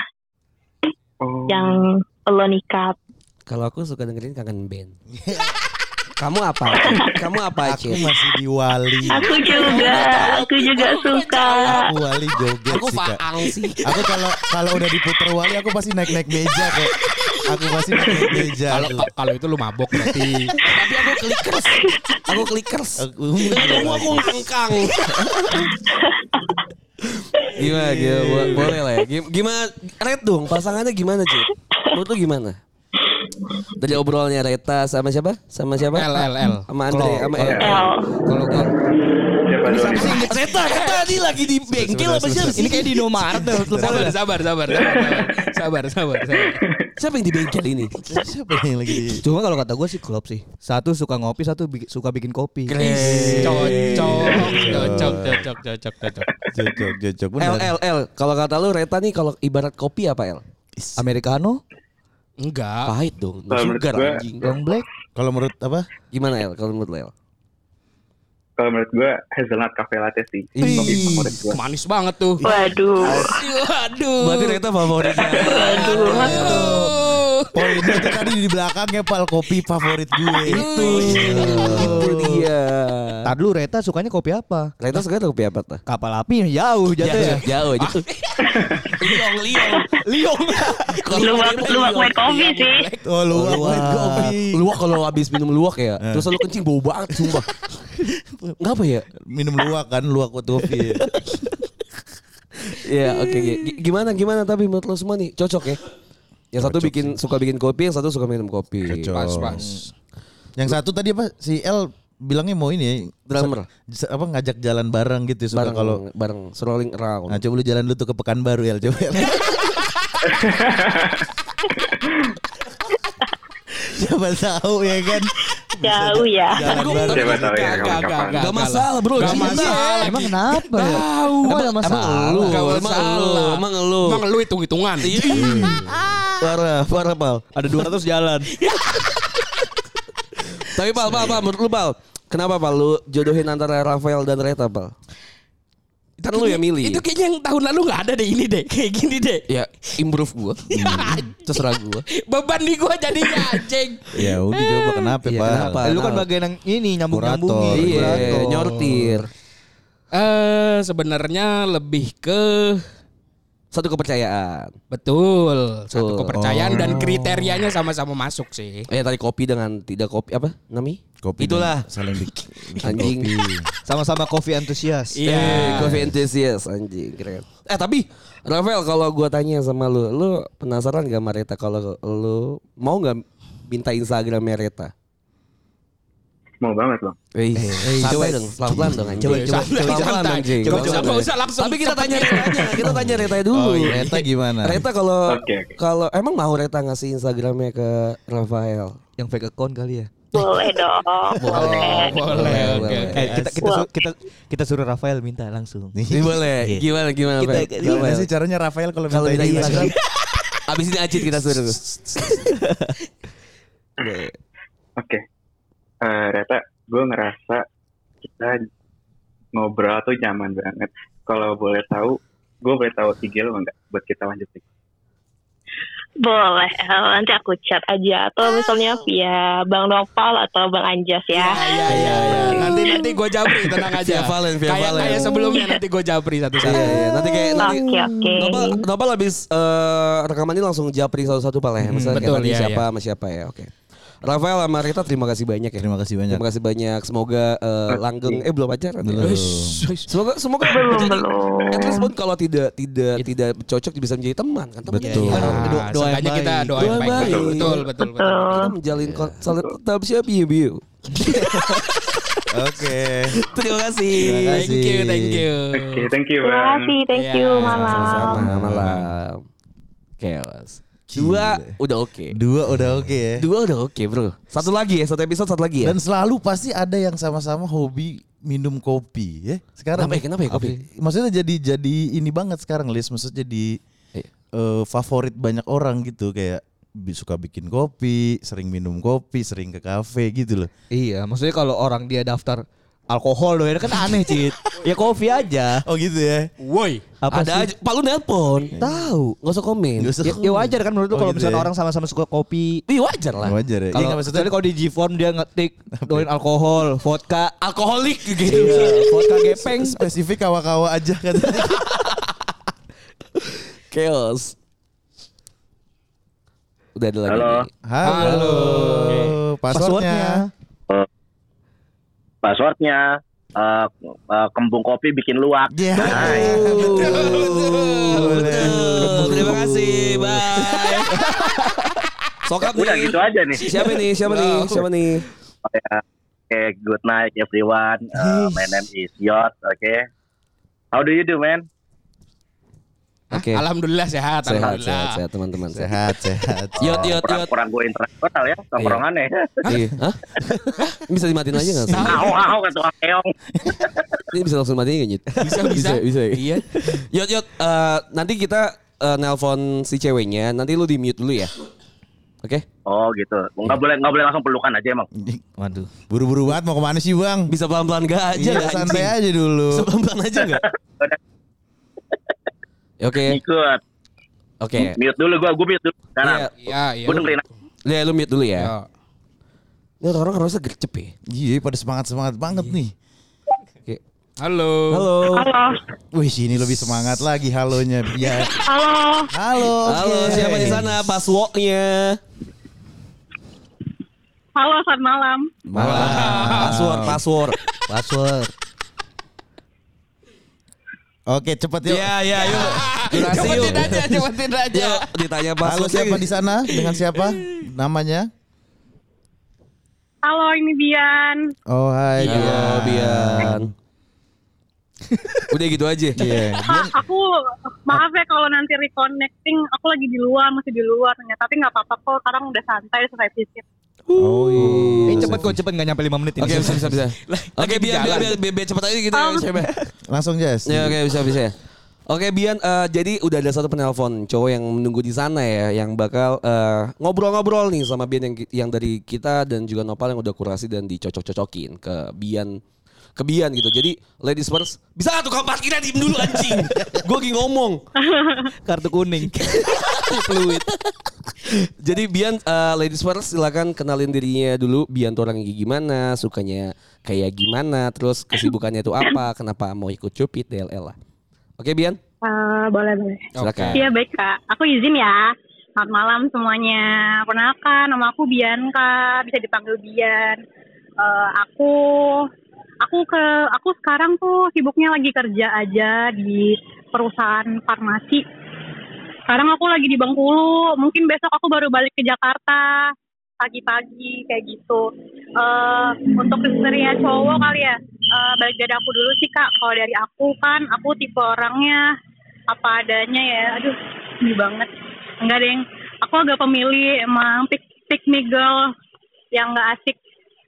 Yang Lonika. Kalau aku suka dengerin Kangen Band. Kamu apa? Kamu apa, Aku masih di Wali. Aku juga suka. Aku Wali joget Aku sih, Kak. faang sih. Aku kalau udah diputer Wali aku pasti naik meja kok. Aku pasti naik meja. Kalau itu lu mabok berarti. Tapi aku clickers. Aku ngangkang. Gimana? Boleh lah ya. Gimana? Red dong, pasangannya gimana, Cik? Menurut lu gimana? Dari obrolannya Reta sama siapa? Sama siapa? L. Sama Andre, sama L. Kalau gue Reta tadi lagi di bengkel apa sih? Ini kayak di Indomaret tuh. sabar. Siapa yang di bengkel ini? Siapa yang lagi di Cuma kalau kata gue sih klub sih. Satu suka ngopi, satu suka bikin kopi. Cocok. L. Kalau kata lu Reta nih kalau ibarat kopi apa L? Americano, Enggak. Pahit dong. Kalau menurut Sugar gua- anjing. long black. Kalau menurut apa? Gimana L? Kalau menurut lu L? Kalau menurut gue hazelnut cafe latte sih. Ih. Kopi favorit gue. Manis banget tuh. Waduh. Berarti Reta favoritnya. Poinnya itu tadi di belakangnya Pal, kopi favorit gue. Itu dia. Tadi dulu Reta sukanya kopi apa? Reta suka kopi apa tuh? Kapal api jauh jatuh ya. Jauh. Liong. Luwak white coffee sih. Oh, luwak white coffee. Luwak kalau habis minum luwak ya, terus lu kencing bau banget sumpah. Enggak apa ya? Minum luwak kan, luwak white coffee. Ya, oke. Gimana tapi menurut lo semua nih cocok ya? Yang satu suka bikin kopi, yang satu suka minum kopi. Cocok. Pas. Yang satu tadi apa? Si L bilangnya mau ini Drummer. apa ngajak jalan bareng gitu suka kalau bareng strolling around. Nah, coba lu jalan dulu tuh ke Pekanbaru ya, coba. Siapa tahu ya kan. Jauh ya. Jalan bareng. Siapa tahu ya kapan-kapan. Gak masalah bro. Gak masalah. Emang kenapa ya? Emang ada masalah. Emang lu. Emang lu hitung-hitungan. Parah Pal. Ada 200 jalan. Tapi Pal, menurut lu Pal, kenapa Pal lu jodohin antara Rafael dan Reta Pal? Kan lu yang milih. Itu kayaknya yang tahun lalu gak ada deh ini deh. Kayak gini deh. Ya improve gua. Terserah gua. Beban di gua jadinya anjing. Ya udah coba kenapa Iya, Pak? kenapa? Lu kan bagian yang ini nyambung-nyambungin. Iya, nyortir. Sebenarnya lebih ke Satu kepercayaan. betul satu Betul. kepercayaan dan kriterianya sama-sama masuk sih. Tadi kopi dengan tidak kopi apa namanya? Kopi Itulah. saling bikin Anjing. kopi. Sama-sama coffee antusias. Coffee enthusiast anjing keren. Tapi Rafael kalau gua tanya sama lu penasaran gak sama Reta kalau lu mau gak minta Instagramnya Reta? Mau banget bang. Coba dong, pelan-pelan dong anjing. Coba Pelan-pelan dong anjing. Coba usah langsung. Tapi kita tanya Reta dulu. Oh, iya. Reta gimana? Reta Oke. kalau emang mau Reta ngasih Instagramnya ke Rafael? Yang fake account kali ya. Boleh dong. Boleh. Boleh. Oke. Kita suruh Rafael minta langsung. Boleh. Gimana Gimana sih caranya Rafael kalau Kalau minta minta Instagram? Instagram, abis ini Acit kita suruh. Oke. Reta, gue ngerasa kita ngobrol tuh nyaman banget. kalau boleh tahu, gue boleh tahu IG lo enggak buat kita lanjut nih? Boleh, nanti aku chat aja atau misalnya via Bang Nopal atau Bang Anjas ya. Iya. Nanti gue japri, tenang aja. Kayak sebelumnya nanti gue japri satu-satu. Iya. Nanti Oke. Nopal habis rekaman ini langsung japri satu-satu Pal ya. Misalnya betul, kayak tadi iya, siapa sama siapa ya. Oke. Rafael sama Rita terima kasih banyak ya. Terima kasih banyak. Semoga langgeng belum pacaran. Belum. Semoga Belum. at least pun kalau tidak cocok bisa menjadi teman kan. Betul. Doanya kita doa yang baik. Betul. Kita menjalin saling tetap siap ya. Oke. Terima kasih. Thank you. Oke, thank you Terima Bang. kasih, thank you, Iya, malam. Sama malam. Chaos. Dua udah oke. Dua udah oke, Bro. Satu lagi ya, satu episode satu lagi ya. Dan selalu pasti ada yang sama-sama hobi minum kopi ya. Sekarang Kenapa ya kopi? Maksudnya jadi ini banget sekarang Lis, maksudnya jadi favorit banyak orang gitu, kayak suka bikin kopi, sering minum kopi, sering ke kafe gitu loh. Iya, maksudnya kalau orang dia daftar alkohol doang kan aneh, Cit. Ya kopi aja. Oh gitu ya. Woi. Apa Ada sih? aja, Pak lu nelpon. Tahu, enggak usah komen. Ya wajar kan menurut lu kalau gitu misalnya ya. orang sama-sama suka kopi. Iya wajar lah. Wajar ya. Kalau Iya, maksudnya kalau di G-Form dia ngetik doain alkohol, vodka, Alkoholik gitu. vodka gepeng. spesifik kawa-kawa aja katanya. Chaos. Udah ada lagi. Halo. nih. Halo. Passwordnya. Passwordnya kembung kopi bikin luwak. Ya. Betul. Terima kasih. Bye. Sokap Udah nih. gitu aja nih. Siapa nih? Okay, good night everyone. My name is Yot. Okay. How do you do, man? Oke. Alhamdulillah sehat. Sehat teman-teman. Sehat. Yot. Kurang gue internasional ya, tongkrongannya. Iya. Hah? Bisa dimatiin aja nggak sih? Au kata tukang keong. Ini bisa langsung matiin nggak Nyit? Bisa. Iya. Yot. Nanti kita nelpon si ceweknya. Nanti lu di mute dulu ya. Oke? Oh gitu. Nggak boleh langsung pelukan aja emang. Waduh. Buru-buru banget mau kemana sih Bang? Bisa pelan-pelan gak aja? Iya, anjing? santai aja dulu. Bisa pelan-pelan aja gak? Oke. Ikut. Oke. Mute dulu gue mute dulu sekarang. Iya. Gue dengerin. Ya lu mute dulu ya. Yo. Ini orang harusnya gercep ya. Iya, pada semangat banget nih. Halo. Halo. Wih, sini lebih semangat lagi halonya biar. Halo. Halo, siapa di sana? Passwordnya. Halo, selamat malam. Password. Oke, cepet yuk. Iya, yuk. Durasi yuk. Cepetin aja. Yuk, ditanya Halo, password. siapa di sana? Dengan siapa? Namanya? Halo, ini Bian. Oh, hai. Halo, Bian. Udah gitu aja. Iya. Pak, aku maaf ya kalau nanti reconnecting, aku lagi masih di luar ternyata, tapi nggak apa-apa kok, sekarang udah santai selesai visit. Oh iya. Cepet nggak nyampe 5 menit ini. Oke, bisa. Oke, Bian cepet aja gitu ya. Coba. Langsung Jas. Ya, oke, bisa ya. Oke, Bian, jadi udah ada satu penelpon cowok yang menunggu di sana ya, yang bakal ngobrol-ngobrol nih sama Bian yang dari kita dan juga Nopal yang udah kurasi dan dicocok-cocokin ke Bian gitu. Jadi ladies first. Bisa gak tukang parkirnya diem dulu anjing. Gue lagi ngomong. Kartu kuning. Fluid. Jadi Bian ladies first, silakan kenalin dirinya dulu. Bian tuh orangnya gimana, sukanya kayak gimana, terus kesibukannya itu apa, kenapa mau ikut Cupid DLL lah. Oke Bian? Boleh. Silakan. Iya baik Kak, aku izin ya. Selamat malam semuanya. Perkenalkan, nama aku Bianca, bisa dipanggil Bian. Aku sekarang tuh sibuknya lagi kerja aja di perusahaan farmasi. Sekarang aku lagi di Bengkulu, mungkin besok aku baru balik ke Jakarta pagi-pagi kayak gitu. Untuk kriteria cowok kali ya, balik dari aku dulu sih Kak. Kalau dari aku kan, aku tipe orangnya apa adanya ya. Aduh, ini banget. Enggak deng, aku agak pemilih emang pick me girl yang nggak asik.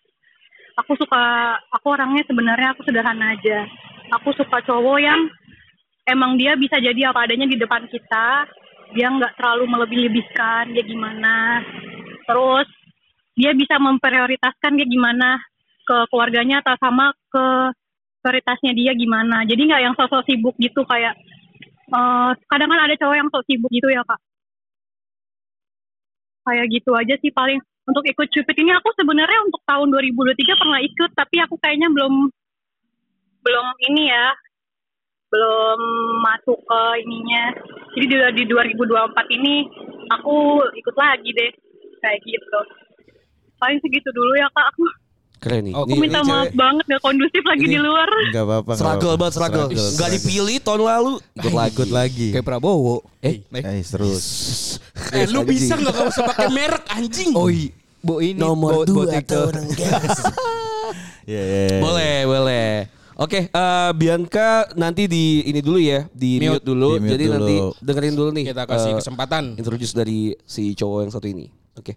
Aku orangnya sebenarnya aku sederhana aja. Aku suka cowok yang emang dia bisa jadi apa adanya di depan kita. Dia nggak terlalu melebih-lebihkan dia gimana. Terus dia bisa memprioritaskan dia gimana ke keluarganya atau sama ke prioritasnya dia gimana. Jadi nggak yang sosok sibuk gitu kayak kadang kan ada cowok yang sok sibuk gitu ya Kak. Kayak gitu aja sih paling. Untuk ikut Cupid ini aku sebenarnya untuk tahun 2023 pernah ikut, tapi aku kayaknya belum ini ya, belum masuk ke ininya. Jadi di 2024 ini aku ikut lagi deh, kayak gitu. Paling segitu dulu ya Kak aku. Keren nih. Aku minta maaf banget gak kondusif lagi di luar. Enggak apa-apa. Struggle banget, struggle. Gak dipilih tahun lalu. Ikut lagi. Kayak Prabowo. Terus. Lu bisa gak usah pakai merek anjing? Oh iya. ini nomor 2 atau orang gas. Boleh. Oke, Bianca nanti di ini dulu ya, di mute dulu. Jadi dulu. Nanti dengerin dulu nih. Kita kasih kesempatan. Introduce dari si cowok yang satu ini. Oke.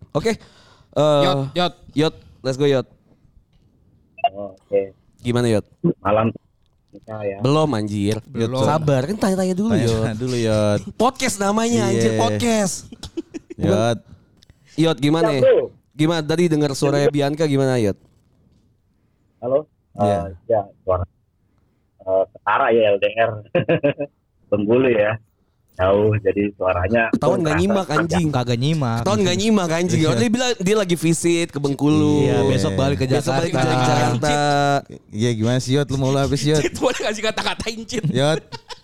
Yot, let's go Yot. Oke. Gimana Yot? Malam ya. Belum anjir. Belum. Sabar, kan tanya-tanya dulu Yot. Podcast namanya anjir, podcast. Yot gimana ya? Gimana tadi dengar suaranya Bianca gimana Yot? Halo? Ya, suara ketara ya LDR. Bengkulu ya. Jauh jadi suaranya. Ketahuan gak nyimak anjing. Kagak nyimak. Ketahuan gak nyimak anjing. Dia bilang dia lagi visit ke Bengkulu. Iya, besok balik ke Jakarta. Iya gimana sih Yot? Lu mau habis Yot? Cit, boleh kasih kata-katain Cit. Yot.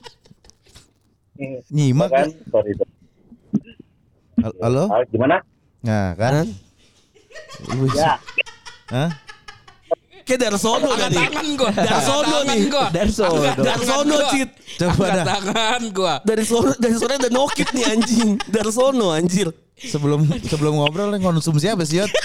Nyimak kan? Sorry. Halo? Gimana? Nah kan? Ya. Hah? Kayak Darsono tadi. Tangan gua. Darsono Cit. Coba dah. Tangan gua. Dari sore udah nokit nih anjing. Darsono anjir. Sebelum ngobrol konsumsi apa sih Yot?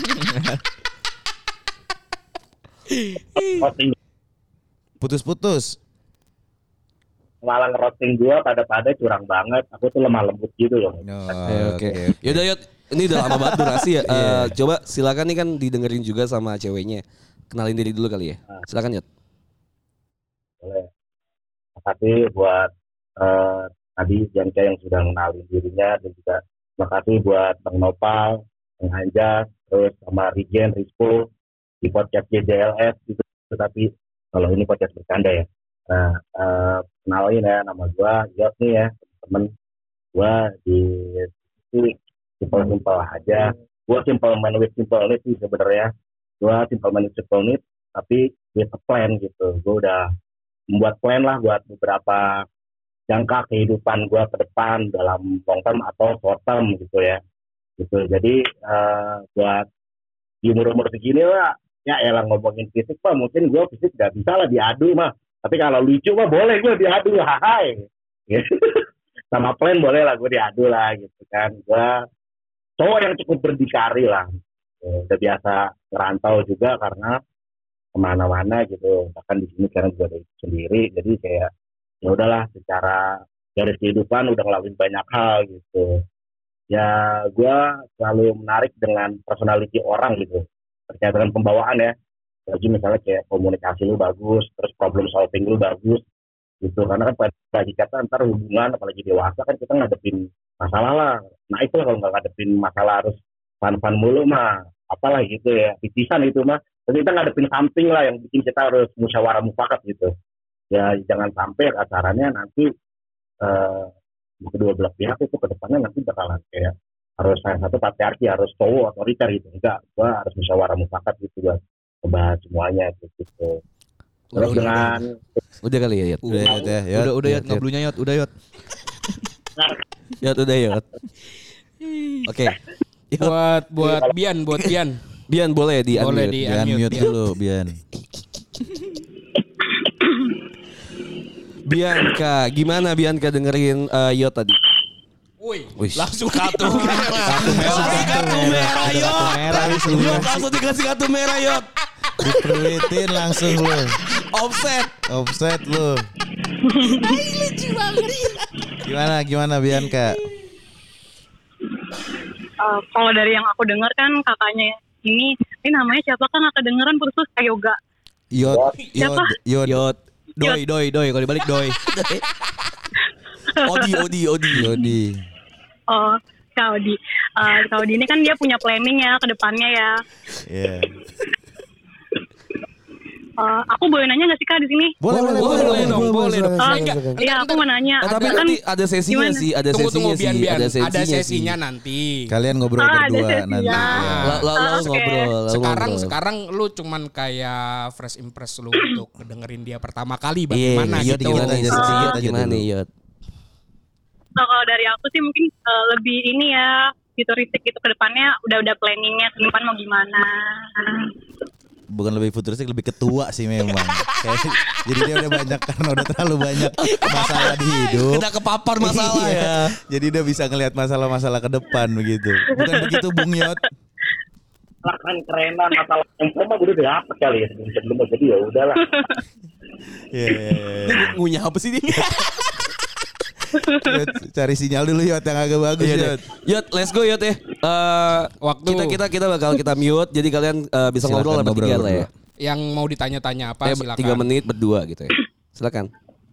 Putus-putus. Malah ngerosting gua pada curang banget. Aku tuh lemah lembut gitu loh. Oke. Yaudah Yot, ini udah lama banget durasi ya. Coba silakan nih kan didengerin juga sama ceweknya. Kenalin diri dulu kali ya. Silakan Yot. Boleh. Terima kasih buat tadi Bianca yang sudah mengenalin dirinya, dan juga terima kasih buat Bang Nopal, Bang Anjas, terus sama Rigen, Rizpo di podcast JJLS gitu. Tapi kalau ini podcast bercanda ya. Nah, kenalin ya, nama gue Yot nih ya, temen gue di simple aja. Gue simple man with simple need sih sebenarnya. Gue simple man with simple need, tapi with a plan gitu. Gue udah membuat plan lah buat beberapa jangka kehidupan gue ke depan dalam long term atau short term gitu ya. Gitu. Jadi buat di umur segini lah, ya elah ngomongin fisik mah mungkin gue fisik gak bisa lah diadu mah. Tapi kalau lucu mah boleh gue diadu, hai. Sama plan boleh lah gue diadu lah gitu kan. Gue cowok yang cukup berdikari lah. Udah biasa ngerantau juga karena kemana-mana gitu. Bahkan di sini sekarang juga ada sendiri. Jadi kayak ya udahlah, secara garis kehidupan udah ngelakuin banyak hal gitu. Ya gue selalu menarik dengan personality orang gitu. Terkait dengan pembawaan ya. Jadi misalnya kayak komunikasi lu bagus, terus problem solving lu bagus gitu. Karena kan bagi kata ntar hubungan apalagi dewasa kan kita ngadepin masalah lah. Nah itu kalau nggak ngadepin masalah harus fun mulu mah apalah gitu ya, titisan itu mah. Jadi kita ngadepin something lah yang bikin kita harus musyawarah mufakat gitu. Ya jangan sampai acaranya nanti kedua belah pihak itu kedepannya nanti bakalan kayak harus salah satu patriarki, harus cowok otoriter gitu. Enggak, gua harus musyawarah mufakat gitu buat ngebahas semuanya gitu. Terus dengan udah kali ya Yot. Udah Yot, ngablunya Yot, udah Yot. Yot udah Yot. Oke. Buat Bian. Bian boleh di unmute dulu Bian. Bianca, gimana Bianca dengerin Yot tadi? Wih, langsung kartu merah. Kartu merah Yot. Langsung dikasih kartu merah Yot. Diperuitin langsung lu. Offset lu. Lucu banget. Gimana Bianca? Kalau dari yang aku dengar kan kakaknya ini namanya siapa kan nggak kedengeran khusus Yoga. Yot. Doi kalau dibalik Doi. Odi. Oh, Kak Odi ini kan dia punya planning ya ke depannya ya. Iya. Aku boleh nanya nggak sih Kak di sini? Boleh dong. Iya, aku mau nanya. Tapi nanti ada sesinya sih, ada sesinya sih, ada sesinya nanti. Kalian ngobrol berdua nanti. Lo ngobrol. Sekarang lu cuman kayak fresh impress lu untuk dengerin dia pertama kali bagaimana gitu. Gimana Yot? Kalau dari aku sih mungkin lebih ini ya, futuristik gitu, ke depannya udah planningnya ke depan mau gimana. Bukan lebih futuristik, lebih ketua sih memang. Jadi dia udah banyak, karena udah terlalu banyak masalah di hidup. Kena kepapar masalah ya. Jadi udah bisa ngelihat masalah-masalah ke depan begitu. Bukan begitu Bung Yot? Kerenan masalah yang mah udah dapet kali ya sebelum jadi ya udahlah. Ngunyah apa sih ini? Yot, cari sinyal dulu Yot yang agak bagus Yot. Yot, let's go Yot ya. Waktu kita bakal kita mute, jadi kalian bisa ngobrol bertiga lah ya. Yang mau ditanya-tanya apa silakan. 3 menit berdua gitu ya. Silakan.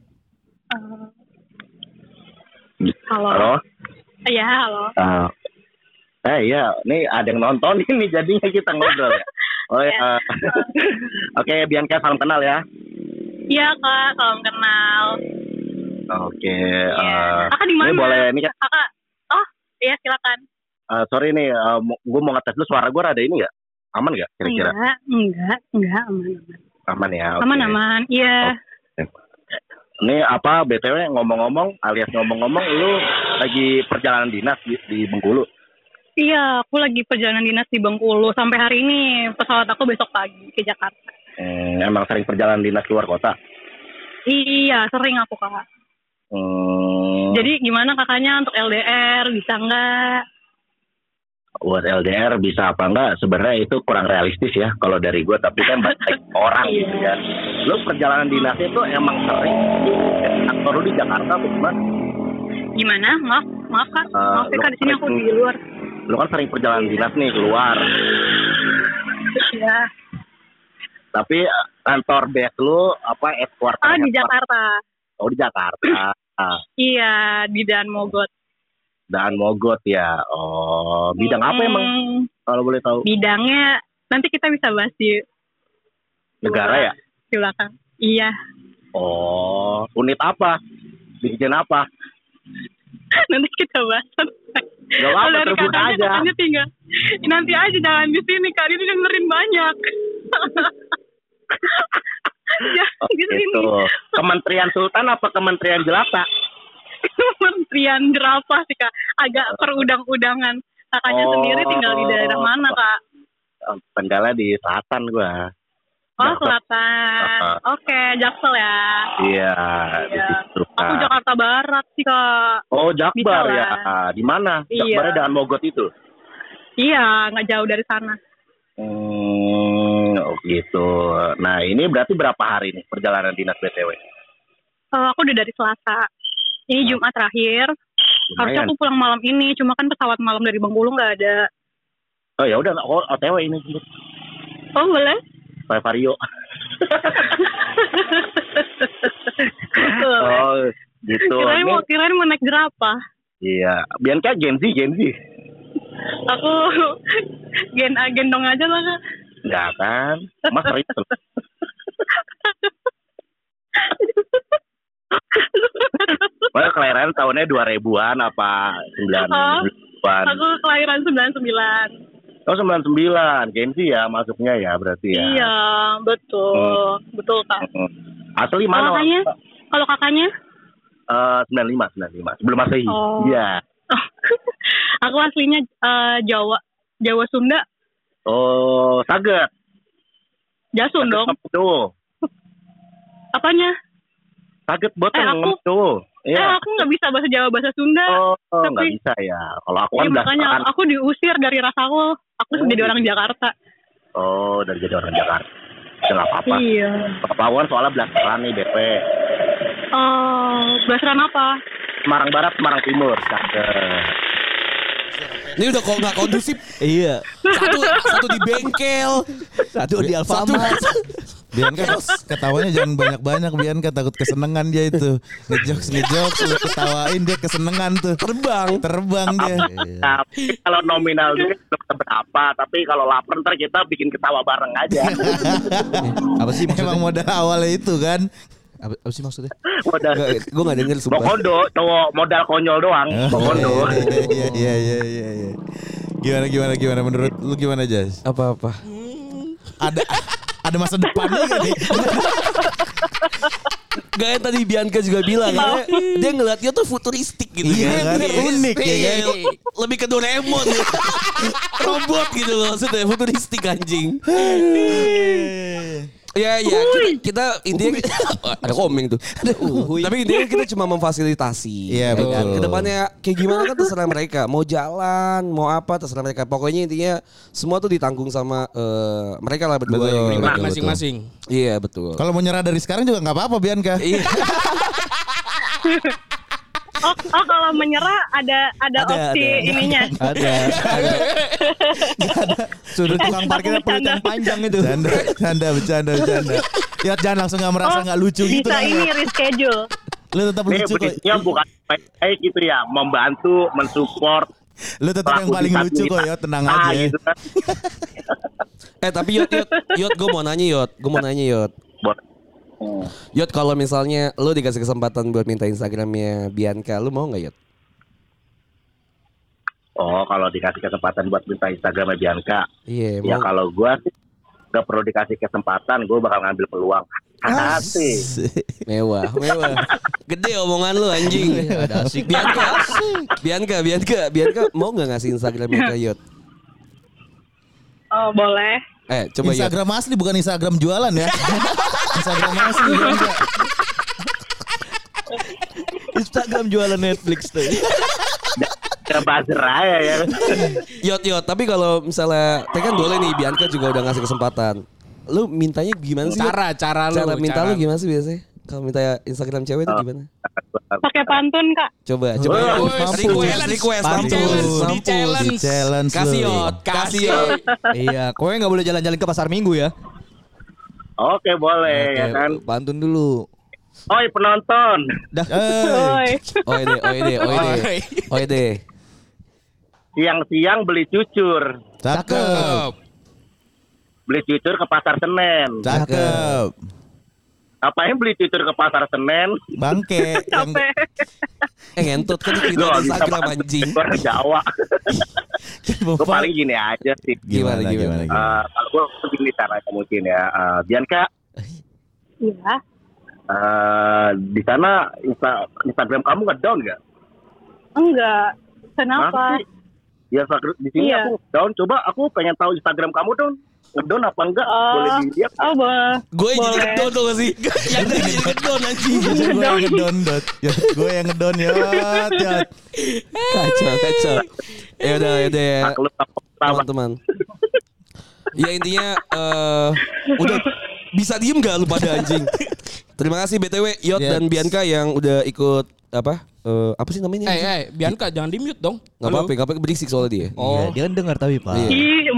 Halo. Iya, halo. Iya, nih ada yang nonton ini jadinya kita ngobrol ya. Oh ya. Oke, Bianca salam kenal ya. Iya Kak, salam kenal. Oke. Kakak di mana? Ini boleh ini kan? Kakak. Oh, iya silakan. Sorry nih, gue mau ngetes dulu suara gue ada ini nggak? Aman nggak kira-kira? Enggak, aman. Aman ya. Okay. Aman, iya. Okay. Ini apa BTW ngomong-ngomong, lu lagi perjalanan dinas di Bengkulu? Iya, aku lagi perjalanan dinas di Bengkulu. Sampai hari ini pesawat aku besok pagi ke Jakarta. Emang sering perjalanan dinas luar kota? Iya, sering aku Kak. Jadi gimana kakaknya untuk LDR, bisa nggak? Buat LDR bisa apa enggak? Sebenarnya itu kurang realistis ya kalau dari gue. Tapi kan banyak orang gitu ya. Lu perjalanan dinas itu emang sering kantor lu di Jakarta atau gimana? Gimana? Maaf Kak. Maaf Kak, di sini aku di luar. Lu kan sering perjalanan dinas nih keluar. Iya. Tapi kantor base lu apa headquarter? Di Jakarta. Oh di Jakarta. Iya, di Daan Mogot. Daan Mogot ya. Oh, bidang apa emang? Kalau boleh tahu. Bidangnya nanti kita bisa bahas di negara ya? Di belakang. Iya. Oh, unit apa? Bikin apa? Nanti kita bahas. Gak apa-apa, terbuka aja. Tinggal. Nanti aja, jangan di sini Kak. Ini dengerin banyak. Gitu. Kementerian Sultan apa Kementerian Jelata? Kementerian Jerapah sih Kak. Agak perudang-udangan. Kakaknya sendiri tinggal di daerah mana Kak? Tinggalnya di selatan gua. Oh selatan. Oke, Jaksel ya. Iya. Aku Jakarta Barat sih Kak. Oh Jakbar ya. Di mana? Iya. Jakbarnya dengan Mogot itu? Iya, nggak jauh dari sana. Oh gitu. Nah ini berarti berapa hari nih perjalanan dinas BTW? Aku udah dari Selasa. Ini Jumat terakhir. Harusnya aku pulang malam ini, cuma kan pesawat malam dari Bengkulu nggak ada. Oh ya udah, OTW ini. Oh boleh? Pak Vario. Oh gitu. Kirain mau naik jerapah. Iya. Bianca Gen Z. Aku gendong aja lah Kak. Enggak kan? Mas sering. Well, kelahiran tahunnya 2000-an apa 90-an? Aku kelahiran 99. Oh 99, Gen Z ya masuknya ya berarti ya. Iya, betul. Betul Kak. Asli mana? Kalau kakaknya? 95 sebelum Masehi. Iya. Aku aslinya Jawa Sunda. Oh, Saget. Jasun dong. Tuh. Apanya? Saget botol tuh. Iya. Aku nggak bisa bahasa Jawa bahasa Sunda. Oh, nggak bisa ya. Kalau aku kan makanya aku diusir dari Rasaul. Aku jadi orang Jakarta. Oh, dari jadi orang Jakarta. Nggak apa-apa. Iya. Kepauan soalnya Blasteran nih BP. Oh, Blasteran apa? Semarang Barat, Semarang Timur. Ini udah kok nggak kondusif. Iya. Satu di bengkel, satu di Alfamart. Bianca ketawanya jangan banyak-banyak, Bianca takut kesenengan dia itu. Ngejokes lu ketawain dia kesenengan tuh. Terbang dia. Tapi kalau nominal duit berapa, tapi kalau lapar ntar kita bikin ketawa bareng aja. Apa sih maksudnya? Emang modal awalnya itu kan. Apa sih maksudnya? Modal. Gue gak denger sumpah. Bokondo, cowok modal konyol doang. Bokondo. Iya. Gimana menurut lu gimana, Jas? Apa-apa? Ada masa depannya gak nih? Gak yang tadi Bianca juga bilang ya, dia ngeliatnya tuh futuristik gitu. Iya kan, unik ya kan. Lebih ke Doraemon ya. Robot gitu loh, maksudnya futuristik anjing. Ya kita intinya ada komeng tuh. Tapi intinya kita cuma memfasilitasi. Iya betul. Kan? Kedepannya kayak gimana kan terserah mereka. Mau jalan, mau apa terserah mereka. Pokoknya intinya semua tuh ditanggung sama mereka lah berdua. Pribadi masing-masing. Iya betul. Kalau mau nyerah dari sekarang juga nggak apa-apa, Bianca. Iya. Oh kalau menyerah ada opsi ininya. Ada. Suruh tukang parkirnya pelukan panjang itu. Bercanda. Ya jangan langsung nggak merasa nggak lucu gitu. Bisa ini reschedule. Lu tetap lucu kok. Ini bukan baik gitu ya, membantu, mensupport. Lu tetap yang paling lucu kok, ya tenang aja. Gitu kan. Tapi Yot, gue mau nanya Yot. Yot, kalau misalnya lu dikasih kesempatan buat minta Instagramnya Bianca, lu mau nggak Yot? Oh, kalau dikasih kesempatan buat minta Instagramnya Bianca, iya. Ya kalau gue sih gak perlu dikasih kesempatan, gue bakal ngambil peluang. Asik. Mewah. Gede omongan lu anjing. Ada asik. Bianca mau nggak ngasih Instagramnya ke Yot? Oh boleh. Coba Instagram asli bukan Instagram jualan ya. Instagram asli Bianca. Instagram jualan Netflix tuh. Ke buzzer aja ya. Yot, tapi kalau misalnya kan boleh nih Bianca juga udah ngasih kesempatan. Lu mintanya gimana sih? Cara lu gimana sih biasanya? Kalau minta Instagram cewek itu gimana? Pakai pantun Kak. Coba. Request Di challenge. Kasih Yot. Iya, kowe nggak boleh jalan-jalan ke pasar Minggu ya. Oke, boleh ya kan. Pantun dulu. Oi penonton. Dah. Oi deh. Siang-siang beli cucur. Cakep. Beli cucur ke pasar Senen. Cakep. Apain beli cucur ke pasar Senen? Bangke. Capek. Ngentut kan kita di Instagram anjing. Orang Jawa. Gue paling gini aja sih. Gimana? Kalau gue begini caranya mungkin ya. Bianca. Iya. Di sana Instagram kamu ngedown nggak? Enggak. Kenapa? Ya di sini aku down. Coba aku pengen tahu Instagram kamu dong. Ngedown apa enggak? Boleh dilihat? Oh boleh. Gue jadi ngedown tuh gak sih? Yang jadi ngedown anjing. Gue yang ngedown Yot. Kacau. Ya udah ya. Teman-teman. Ya intinya udah bisa diem gak lu pada anjing? Terima kasih BTW Yot dan Bianca yang udah ikut apa sih namanya? Bianca jangan di-mute dong. Gak apa-apa berisik soalnya dia. Oh, dia kan dengar tapi Pak.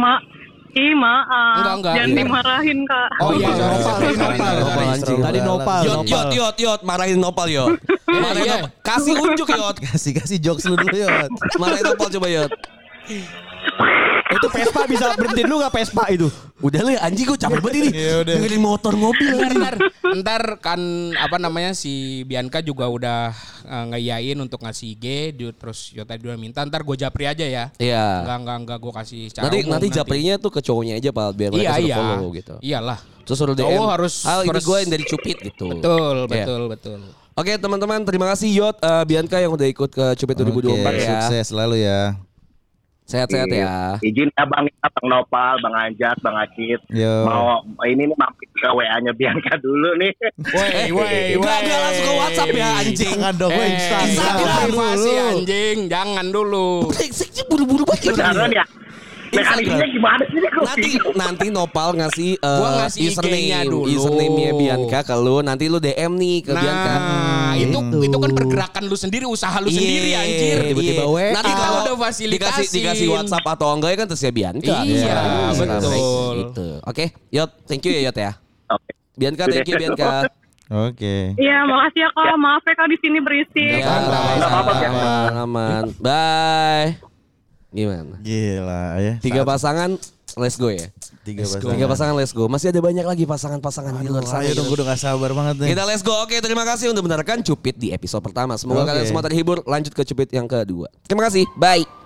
Maaf. Enggak. Jangan dimarahin Kak. Oh iya, Nopal. Tadi Nopal. Yot, marahin Nopal Yot. Kasih unjuk Yot. Kasih jokes lu dulu Yot. Marahin Nopal coba Yot. Itu Vespa bisa berhenti dulu gak Vespa itu? Udah lah anjing gue capek banget ini. Dengerin motor mobil. Ntar kan apa namanya si Bianca juga udah ngeyain untuk ngasih IG. Terus Yota udah minta ntar gue japri aja ya. Iya. Enggak gue kasih secara nanti japrinya tuh ke cowoknya aja Pak. Biar mereka suruh follow gitu. Iyalah. Terus suruh DM. Cowok harus ini gue yang dari Cupid gitu. Betul. Oke teman-teman, terima kasih Yot, Bianca yang udah ikut ke Cupid 2024 ya. Sukses selalu ya. Sehat-sehat ya. Izin ya Bang Nopal, Bang Anjas, Bang Acit. Mau ini nih mampir ke WA-nya Bianca dulu nih. Enggak langsung ke WhatsApp ya anjing. Jangan dong gue Instagram dulu. Anjing, jangan dulu. Buru-buru banget. Beneran ya? Mekanismenya gimana sih nanti Nopal ngasih username-nya Bianca ke lu, nanti lu DM nih ke Bianca. Itu kan pergerakan lu sendiri, usaha lu sendiri anjir. Tiba-tiba nanti kalau udah fasilitasi dikasih WhatsApp atau enggak kan terus ya Bianca. Iya, betul. Gitu. Oke, Yot, thank you ya Yot ya. Oke. Bianca, thank you Bianca. Oke. Iya, makasih ya Kak. Maaf ya Kak di sini berisik. Ya, aman. Bye. Gimana? Gila ya. 3 pasangan, let's go ya. 3 pasangan, let's go. Masih ada banyak lagi pasangan-pasangan di luar sana. Ayo dong, gue udah gak sabar banget nih. Kita let's go. Oke, terima kasih untuk mendengarkan Cupid di episode pertama. Semoga kalian semua terhibur. Lanjut ke Cupid yang kedua. Terima kasih. Bye.